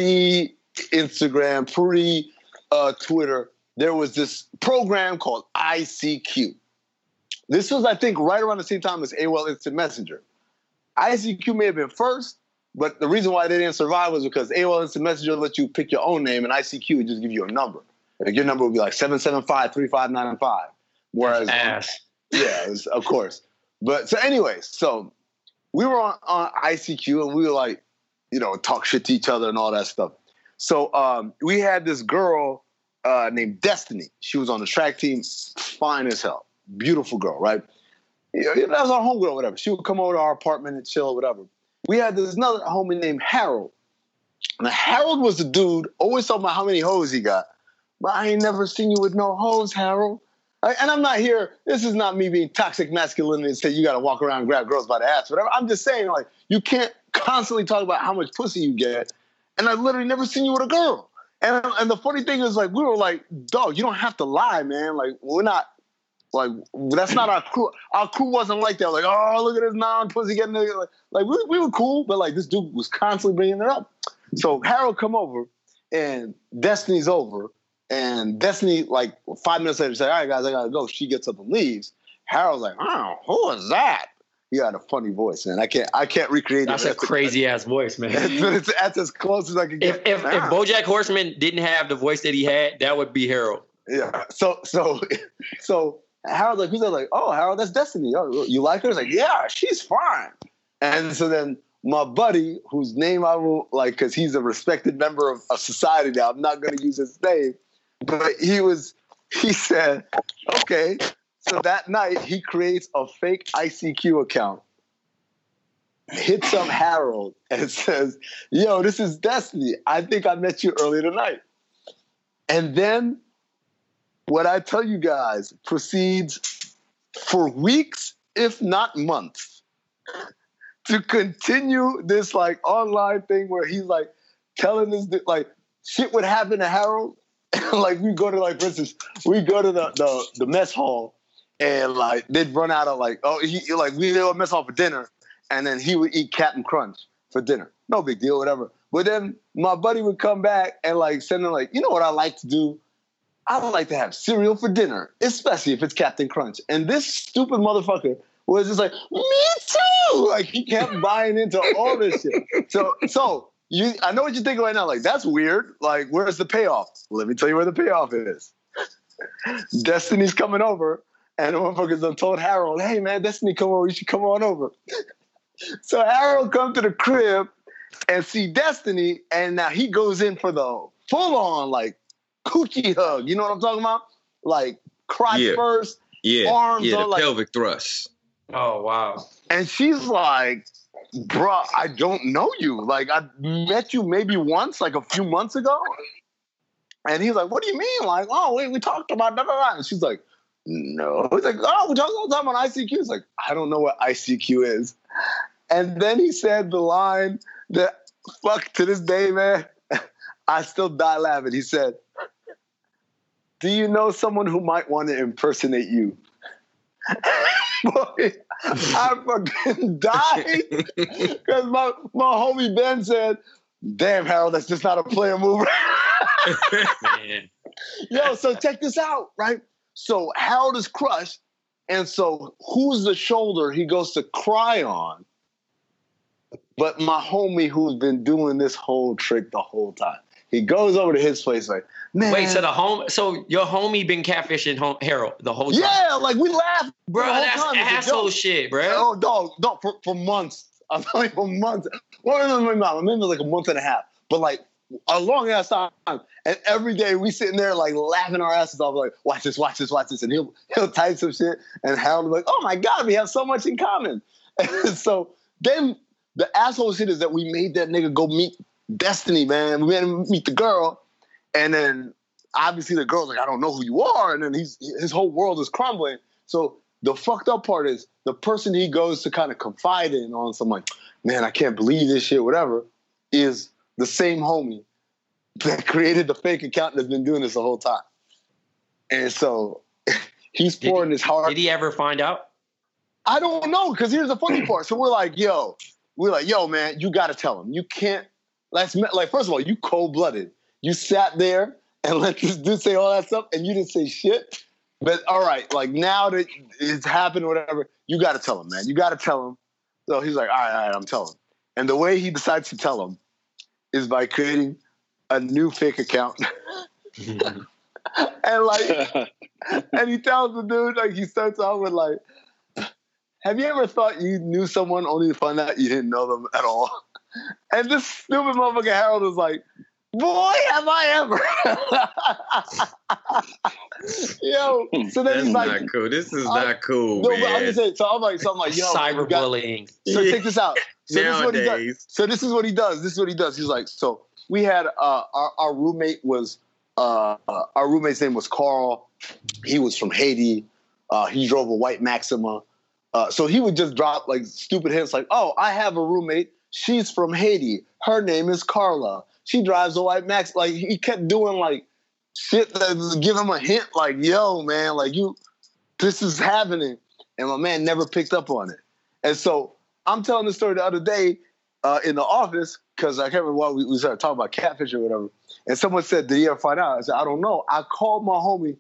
[SPEAKER 9] pre-Instagram, pre-Twitter. There was this program called I C Q. This was, I think, right around the same time as A O L Instant Messenger. I C Q may have been first, but the reason why they didn't survive was because A O L Instant Messenger let you pick your own name, and I C Q would just give you a number. Like your number would be like seven seven five, three five nine five. Whereas,
[SPEAKER 8] Ass.
[SPEAKER 9] yeah, it was, of course. But so anyways, so we were on, on I C Q and we were like, you know, talk shit to each other and all that stuff. So um, we had this girl uh, named Destiny. She was on the track team, fine as hell. Beautiful girl, right? You know, that was our homegirl, whatever. She would come over to our apartment and chill, whatever. We had this another homie named Harold. Now, Harold was the dude, always talking about how many hoes he got. But I ain't never seen you with no hoes, Harold. Right? And I'm not here, this is not me being toxic masculine and say you got to walk around and grab girls by the ass, whatever. I'm just saying, like, you can't constantly talk about how much pussy you get. And I've literally never seen you with a girl. And, and the funny thing is, like, we were like, dog, you don't have to lie, man. Like, we're not, like, that's not our crew. Our crew wasn't like that. Like, oh, look at this non-pussy getting nigga. Like, like we, we were cool, but, like, this dude was constantly bringing it up. So Harold come over, and Destiny's over. And Destiny, like, five minutes later, said, all right, guys, I got to go. She gets up and leaves. Harold's like, oh, who is that? He had a funny voice, man. I can't I can't recreate
[SPEAKER 8] That's
[SPEAKER 9] it.
[SPEAKER 8] a crazy-ass voice, man.
[SPEAKER 9] It's, that's as close as I can
[SPEAKER 8] If,
[SPEAKER 9] get.
[SPEAKER 8] if, if BoJack Horseman didn't have the voice that he had, that would be Harold.
[SPEAKER 9] Yeah. So, so, so Harold, like, he's like, oh, Harold, that's Destiny. Oh, you like her? He's like, yeah, she's fine. And so then my buddy, whose name I will, like, because he's a respected member of, of society now, I'm not going to use his name, but he was, he said, okay. So that night, he creates a fake I C Q account, hits up Harold, and says, yo, this is Destiny. I think I met you earlier tonight. And then what I tell you guys proceeds for weeks, if not months, to continue this, like, online thing where he's, like, telling this, like, shit would happen to Harold. Like, we go to, like, for instance, we go to the, the, the mess hall, and, like, they'd run out of, like, oh, he, like, we go to mess hall for dinner, and then he would eat Captain Crunch for dinner. No big deal, whatever. But then my buddy would come back and, like, send him, like, you know what I like to do? I would like to have cereal for dinner, especially if it's Captain Crunch. And this stupid motherfucker was just like, me too! Like, he kept buying into all this shit. So, so you, I know what you're thinking right now. Like, that's weird. Like, where's the payoff? Well, let me tell you where the payoff is. Destiny's coming over. And the motherfuckers done told Harold, hey, man, Destiny come over. You should come on over. So Harold come to the crib and see Destiny, and now he goes in for the full-on, like, coochie hug. You know what I'm talking about? Like, crotch
[SPEAKER 11] Yeah.
[SPEAKER 9] first,
[SPEAKER 11] Yeah,
[SPEAKER 9] arms
[SPEAKER 11] yeah, the
[SPEAKER 9] on, like...
[SPEAKER 11] pelvic thrust.
[SPEAKER 8] Oh, wow.
[SPEAKER 9] And she's like, bruh, I don't know you. Like, I met you maybe once, like, a few months ago. And he's like, what do you mean? Like, oh, we, we talked about da, da, da. And she's like, no. He's like, oh, we talked all the time on I C Q. He's like, I don't know what I C Q is. And then he said the line that, fuck, to this day, man, I still die laughing. He said, do you know someone who might want to impersonate you? Boy, I fucking died. Because my, my homie Ben said, damn, Harold, that's just not a player move. Yo, so check this out, right? So Harold is crushed, and so who's the shoulder he goes to cry on? But my homie who's been doing this whole trick the whole time. He goes over to his place like, man.
[SPEAKER 8] Wait, so the home, so your homie been catfishing home, Harold the whole time?
[SPEAKER 9] Yeah, like we laughed.
[SPEAKER 8] Bro,
[SPEAKER 9] the whole
[SPEAKER 8] that's
[SPEAKER 9] time. It's a
[SPEAKER 8] asshole
[SPEAKER 9] joke.
[SPEAKER 8] shit, bro.
[SPEAKER 9] Oh, dog, dog, for, for months. I'm telling you, for months. Well, no, no, no, maybe like a month and a half. But like a long ass time. And every day we sitting there like laughing our asses off, like, watch this, watch this, watch this. And he'll he'll type some shit. And Harold will be like, oh my God, we have so much in common. And so then the asshole shit is that we made that nigga go meet Destiny, man. We made him meet the girl. And then obviously the girl's like, I don't know who you are. And then he's his whole world is crumbling. So the fucked up part is the person he goes to kind of confide in on some like, man, I can't believe this shit, whatever, is the same homie that created the fake account that's been doing this the whole time. And so He's
[SPEAKER 8] Did
[SPEAKER 9] pouring
[SPEAKER 8] he-
[SPEAKER 9] his heart.
[SPEAKER 8] Did he ever find out?
[SPEAKER 9] I don't know, because here's the funny part. So we're like, yo, we're like, yo, man, you got to tell him. You can't. Let's like, first of all, you cold blooded. You sat there and let this dude say all that stuff, and you didn't say shit. But all right, like now that it's happened, or whatever, you got to tell him, man. You got to tell him. So he's like, all right, all right, I'm telling him. And the way he decides to tell him is by creating a new fake account. And like, and he tells the dude, like, he starts off with like, have you ever thought you knew someone only to find out you didn't know them at all? And this stupid motherfucker Harold was like, boy, have I ever. Yo, so then
[SPEAKER 11] That's
[SPEAKER 9] he's like,
[SPEAKER 11] not cool. This is
[SPEAKER 9] I-
[SPEAKER 11] not cool,
[SPEAKER 9] no,
[SPEAKER 11] man.
[SPEAKER 9] but I'm just saying, so I'm like, so I'm like, yo, man, you got-
[SPEAKER 8] Cyberbullying.
[SPEAKER 9] So check this out. So this is what he does.
[SPEAKER 11] Nowadays.
[SPEAKER 9] So this is what he does. This is what he does. He's like, so we had uh, our our roommate was uh, uh, our roommate's name was Carl. He was from Haiti. Uh, he drove a white Maxima. Uh, so he would just drop like stupid hints like, oh, I have a roommate. She's from Haiti. Her name is Carla. She drives a white Max. Like he kept doing like shit that was give him a hint like, yo, man, like you, this is happening. And my man never picked up on it. And so I'm telling the story the other day uh, in the office because I can't remember why we, we started talking about catfish or whatever. And someone said, did he ever find out? I said, I don't know. I called my homie.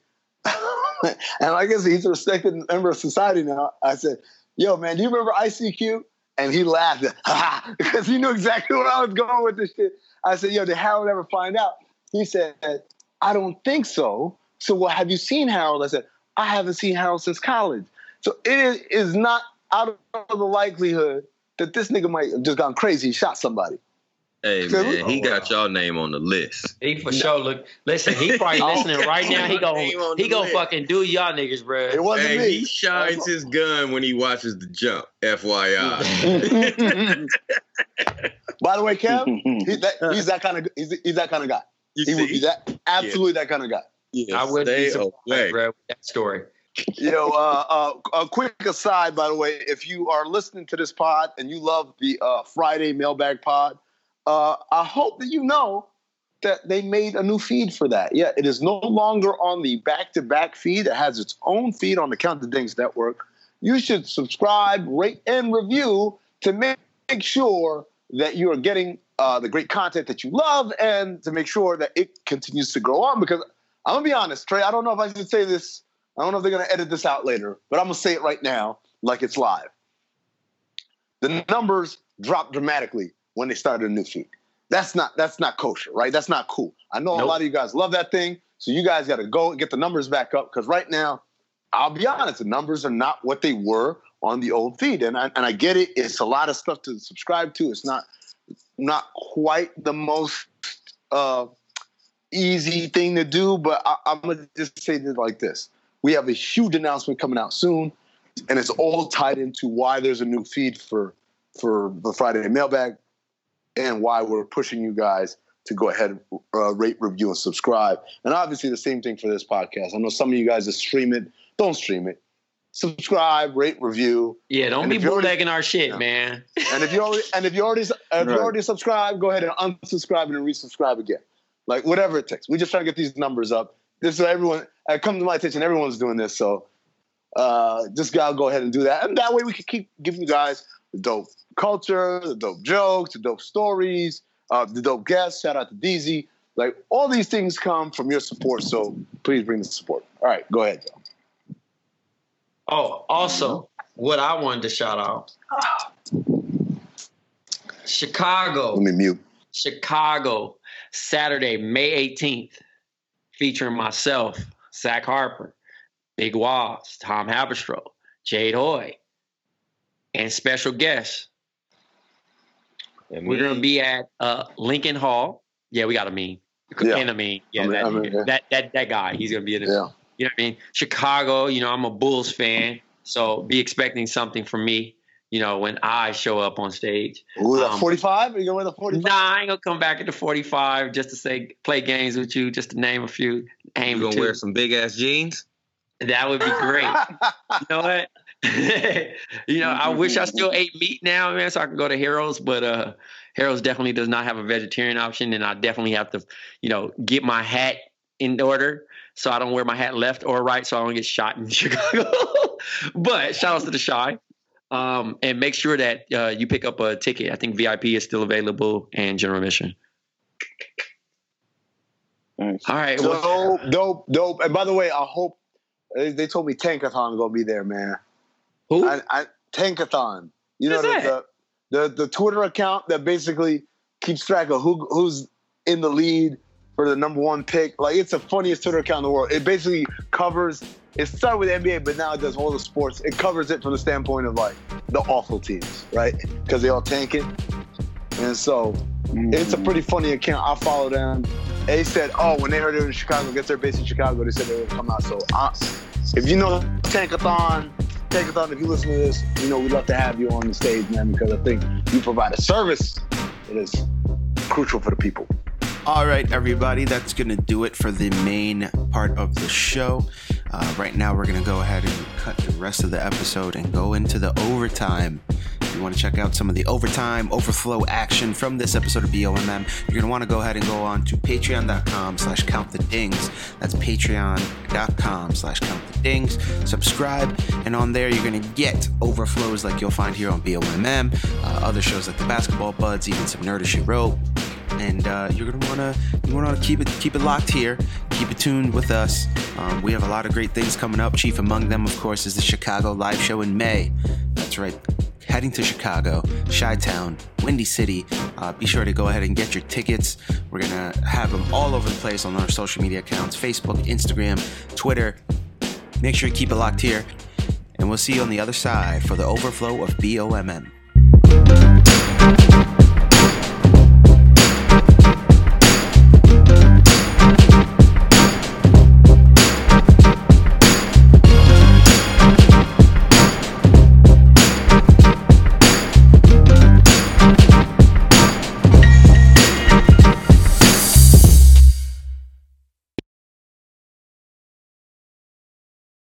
[SPEAKER 9] And I guess he's a respected member of society now. I said, yo, man, do you remember I C Q? And he laughed because he knew exactly where I was going with this shit. I said, yo, did Harold ever find out? He said, I don't think so. So, well, have you seen Harold? I said, I haven't seen Harold since college. So it is, is not out of the likelihood that this nigga might have just gone crazy and shot somebody.
[SPEAKER 11] Hey, man, he got y'all name on the list.
[SPEAKER 8] He for sure look. Listen, he probably listening right now. He gon' he gon' fucking do y'all niggas, bro.
[SPEAKER 9] It wasn't
[SPEAKER 11] Hey,
[SPEAKER 9] me.
[SPEAKER 11] he shines his gun when he watches The Jump, F Y I.
[SPEAKER 9] By the way, Kev, he, that, he's that kind of he's, he's that kind of guy.
[SPEAKER 11] You
[SPEAKER 9] he would
[SPEAKER 11] see?
[SPEAKER 9] be that absolutely that kind of guy.
[SPEAKER 11] Yes,
[SPEAKER 8] I wouldn't
[SPEAKER 11] stay
[SPEAKER 8] be surprised,
[SPEAKER 11] away.
[SPEAKER 8] bro, with that story.
[SPEAKER 9] Yo, uh, uh, a quick aside, by the way, if you are listening to this pod and you love the uh, Friday mailbag pod, uh, I hope that you know that they made a new feed for that. Yeah, it is no longer on the back-to-back feed. It has its own feed on the Count the Dings network. You should subscribe, rate, and review to make, make sure that you are getting uh, the great content that you love and to make sure that it continues to grow on. Because I'm going to be honest, Trey, I don't know if I should say this. I don't know if they're going to edit this out later, but I'm going to say it right now like it's live. The numbers dropped dramatically when they started a new feed. That's not that's not kosher, right? That's not cool. I know
[SPEAKER 8] Nope.
[SPEAKER 9] a lot of you guys love that thing, so you guys got to go and get the numbers back up because right now, I'll be honest, the numbers are not what they were on the old feed, and I, and I get it. It's a lot of stuff to subscribe to. It's not not quite the most uh, easy thing to do, but I, I'm gonna just say this like this: we have a huge announcement coming out soon, and it's all tied into why there's a new feed for for the Friday Mailbag and why we're pushing you guys to go ahead, uh, rate, review, and subscribe. And obviously the same thing for this podcast. I know some of you guys that stream it. Don't stream it. Subscribe, rate, review.
[SPEAKER 8] Yeah, don't
[SPEAKER 9] And
[SPEAKER 8] be
[SPEAKER 9] if you already-
[SPEAKER 8] bootlegging our shit, man.
[SPEAKER 9] And if you already and if you already if
[SPEAKER 11] Right.
[SPEAKER 9] you already subscribed, go ahead and unsubscribe and resubscribe again. Like whatever it takes. We just trying to get these numbers up. This is everyone. Uh, come to my attention. Everyone's doing this, so uh, just gotta go ahead and do that. And that way we can keep giving you guys the dope culture, the dope jokes, the dope stories, uh, the dope guests. Shout out to D Z. Like all these things come from your support. So please bring the support. All right, go ahead, Joe.
[SPEAKER 8] Oh, also, what I wanted to shout out, Chicago.
[SPEAKER 9] Let me mute.
[SPEAKER 8] Chicago, Saturday, May eighteenth, featuring myself, Zach Harper, Big Waz, Tom Haberstroh, Jade Hoy, and special guests.
[SPEAKER 11] And
[SPEAKER 8] We're
[SPEAKER 11] me.
[SPEAKER 8] going to be at uh, Lincoln Hall. Yeah, we got a meme.
[SPEAKER 9] Yeah.
[SPEAKER 8] And a meme. Yeah,
[SPEAKER 9] I mean-
[SPEAKER 8] that,
[SPEAKER 9] I mean, yeah.
[SPEAKER 8] that, that, that guy. He's going to be in it.
[SPEAKER 9] Yeah.
[SPEAKER 8] You know what I mean? Chicago, you know, I'm a Bulls fan, so be expecting something from me, you know, when I show up on stage.
[SPEAKER 9] Ooh, that
[SPEAKER 8] Um,
[SPEAKER 9] forty-five? Are you going with a forty-five?
[SPEAKER 8] Nah, I ain't gonna come back at the forty-five just to say play games with you, just to name a few. Aim
[SPEAKER 11] You gonna
[SPEAKER 8] two.
[SPEAKER 11] wear some big ass jeans?
[SPEAKER 8] That would be great. You know what? you know, I wish I still ate meat now, man, so I could go to Harold's, but uh, Harold's definitely does not have a vegetarian option, and I definitely have to, you know, get my hat in order. so I don't wear my hat left or right, so I don't get shot in Chicago. But shout outs to the Shy. Um, and make sure that uh, you pick up a ticket. I think V I P is still available and general admission.
[SPEAKER 12] Nice.
[SPEAKER 8] All right.
[SPEAKER 9] Dope, well, dope, dope. And by the way, I hope they, they told me Tankathon gonna be there, man.
[SPEAKER 8] Who?
[SPEAKER 9] I, I, Tankathon. You
[SPEAKER 8] What
[SPEAKER 9] know
[SPEAKER 8] is
[SPEAKER 9] the, the the the Twitter account that basically keeps track of who who's in the lead for the number one pick. Like, it's the funniest Twitter account in the world. It basically covers. It started with N B A, but now it does all the sports. It covers it from the standpoint of like the awful teams, right? Because they all tank it. And so mm-hmm. it's a pretty funny account. I follow them. They said, oh, when they heard it in Chicago, guess they're based in Chicago, they said they would come out. So uh, if you know Tankathon, Tankathon, if you listen to this, you know, we'd love to have you on the stage, man, because I think you provide a service that is crucial for the people.
[SPEAKER 18] All right, everybody, that's going to do it for the main part of the show. Uh, right now, we're going to go ahead and cut the rest of the episode and go into the overtime. If you want to check out some of the overtime overflow action from this episode of B O M M, you're going to want to go ahead and go on to patreon.com slash count the dings. That's patreon.com slash count the dings. Subscribe, and on there, you're going to get overflows like you'll find here on B O M M, uh, other shows like the Basketball Buds, even some Nerd as She Wrote. And uh, you're gonna wanna you wanna keep it keep it locked here, keep it tuned with us. Um, we have a lot of great things coming up. Chief among them, of course, is the Chicago live show in May. That's right, heading to Chicago, Chi-Town, Windy City. Uh, be sure to go ahead and get your tickets. We're gonna have them all over the place on our social media accounts: Facebook, Instagram, Twitter. Make sure you keep it locked here, and we'll see you on the other side for the overflow of B O M M.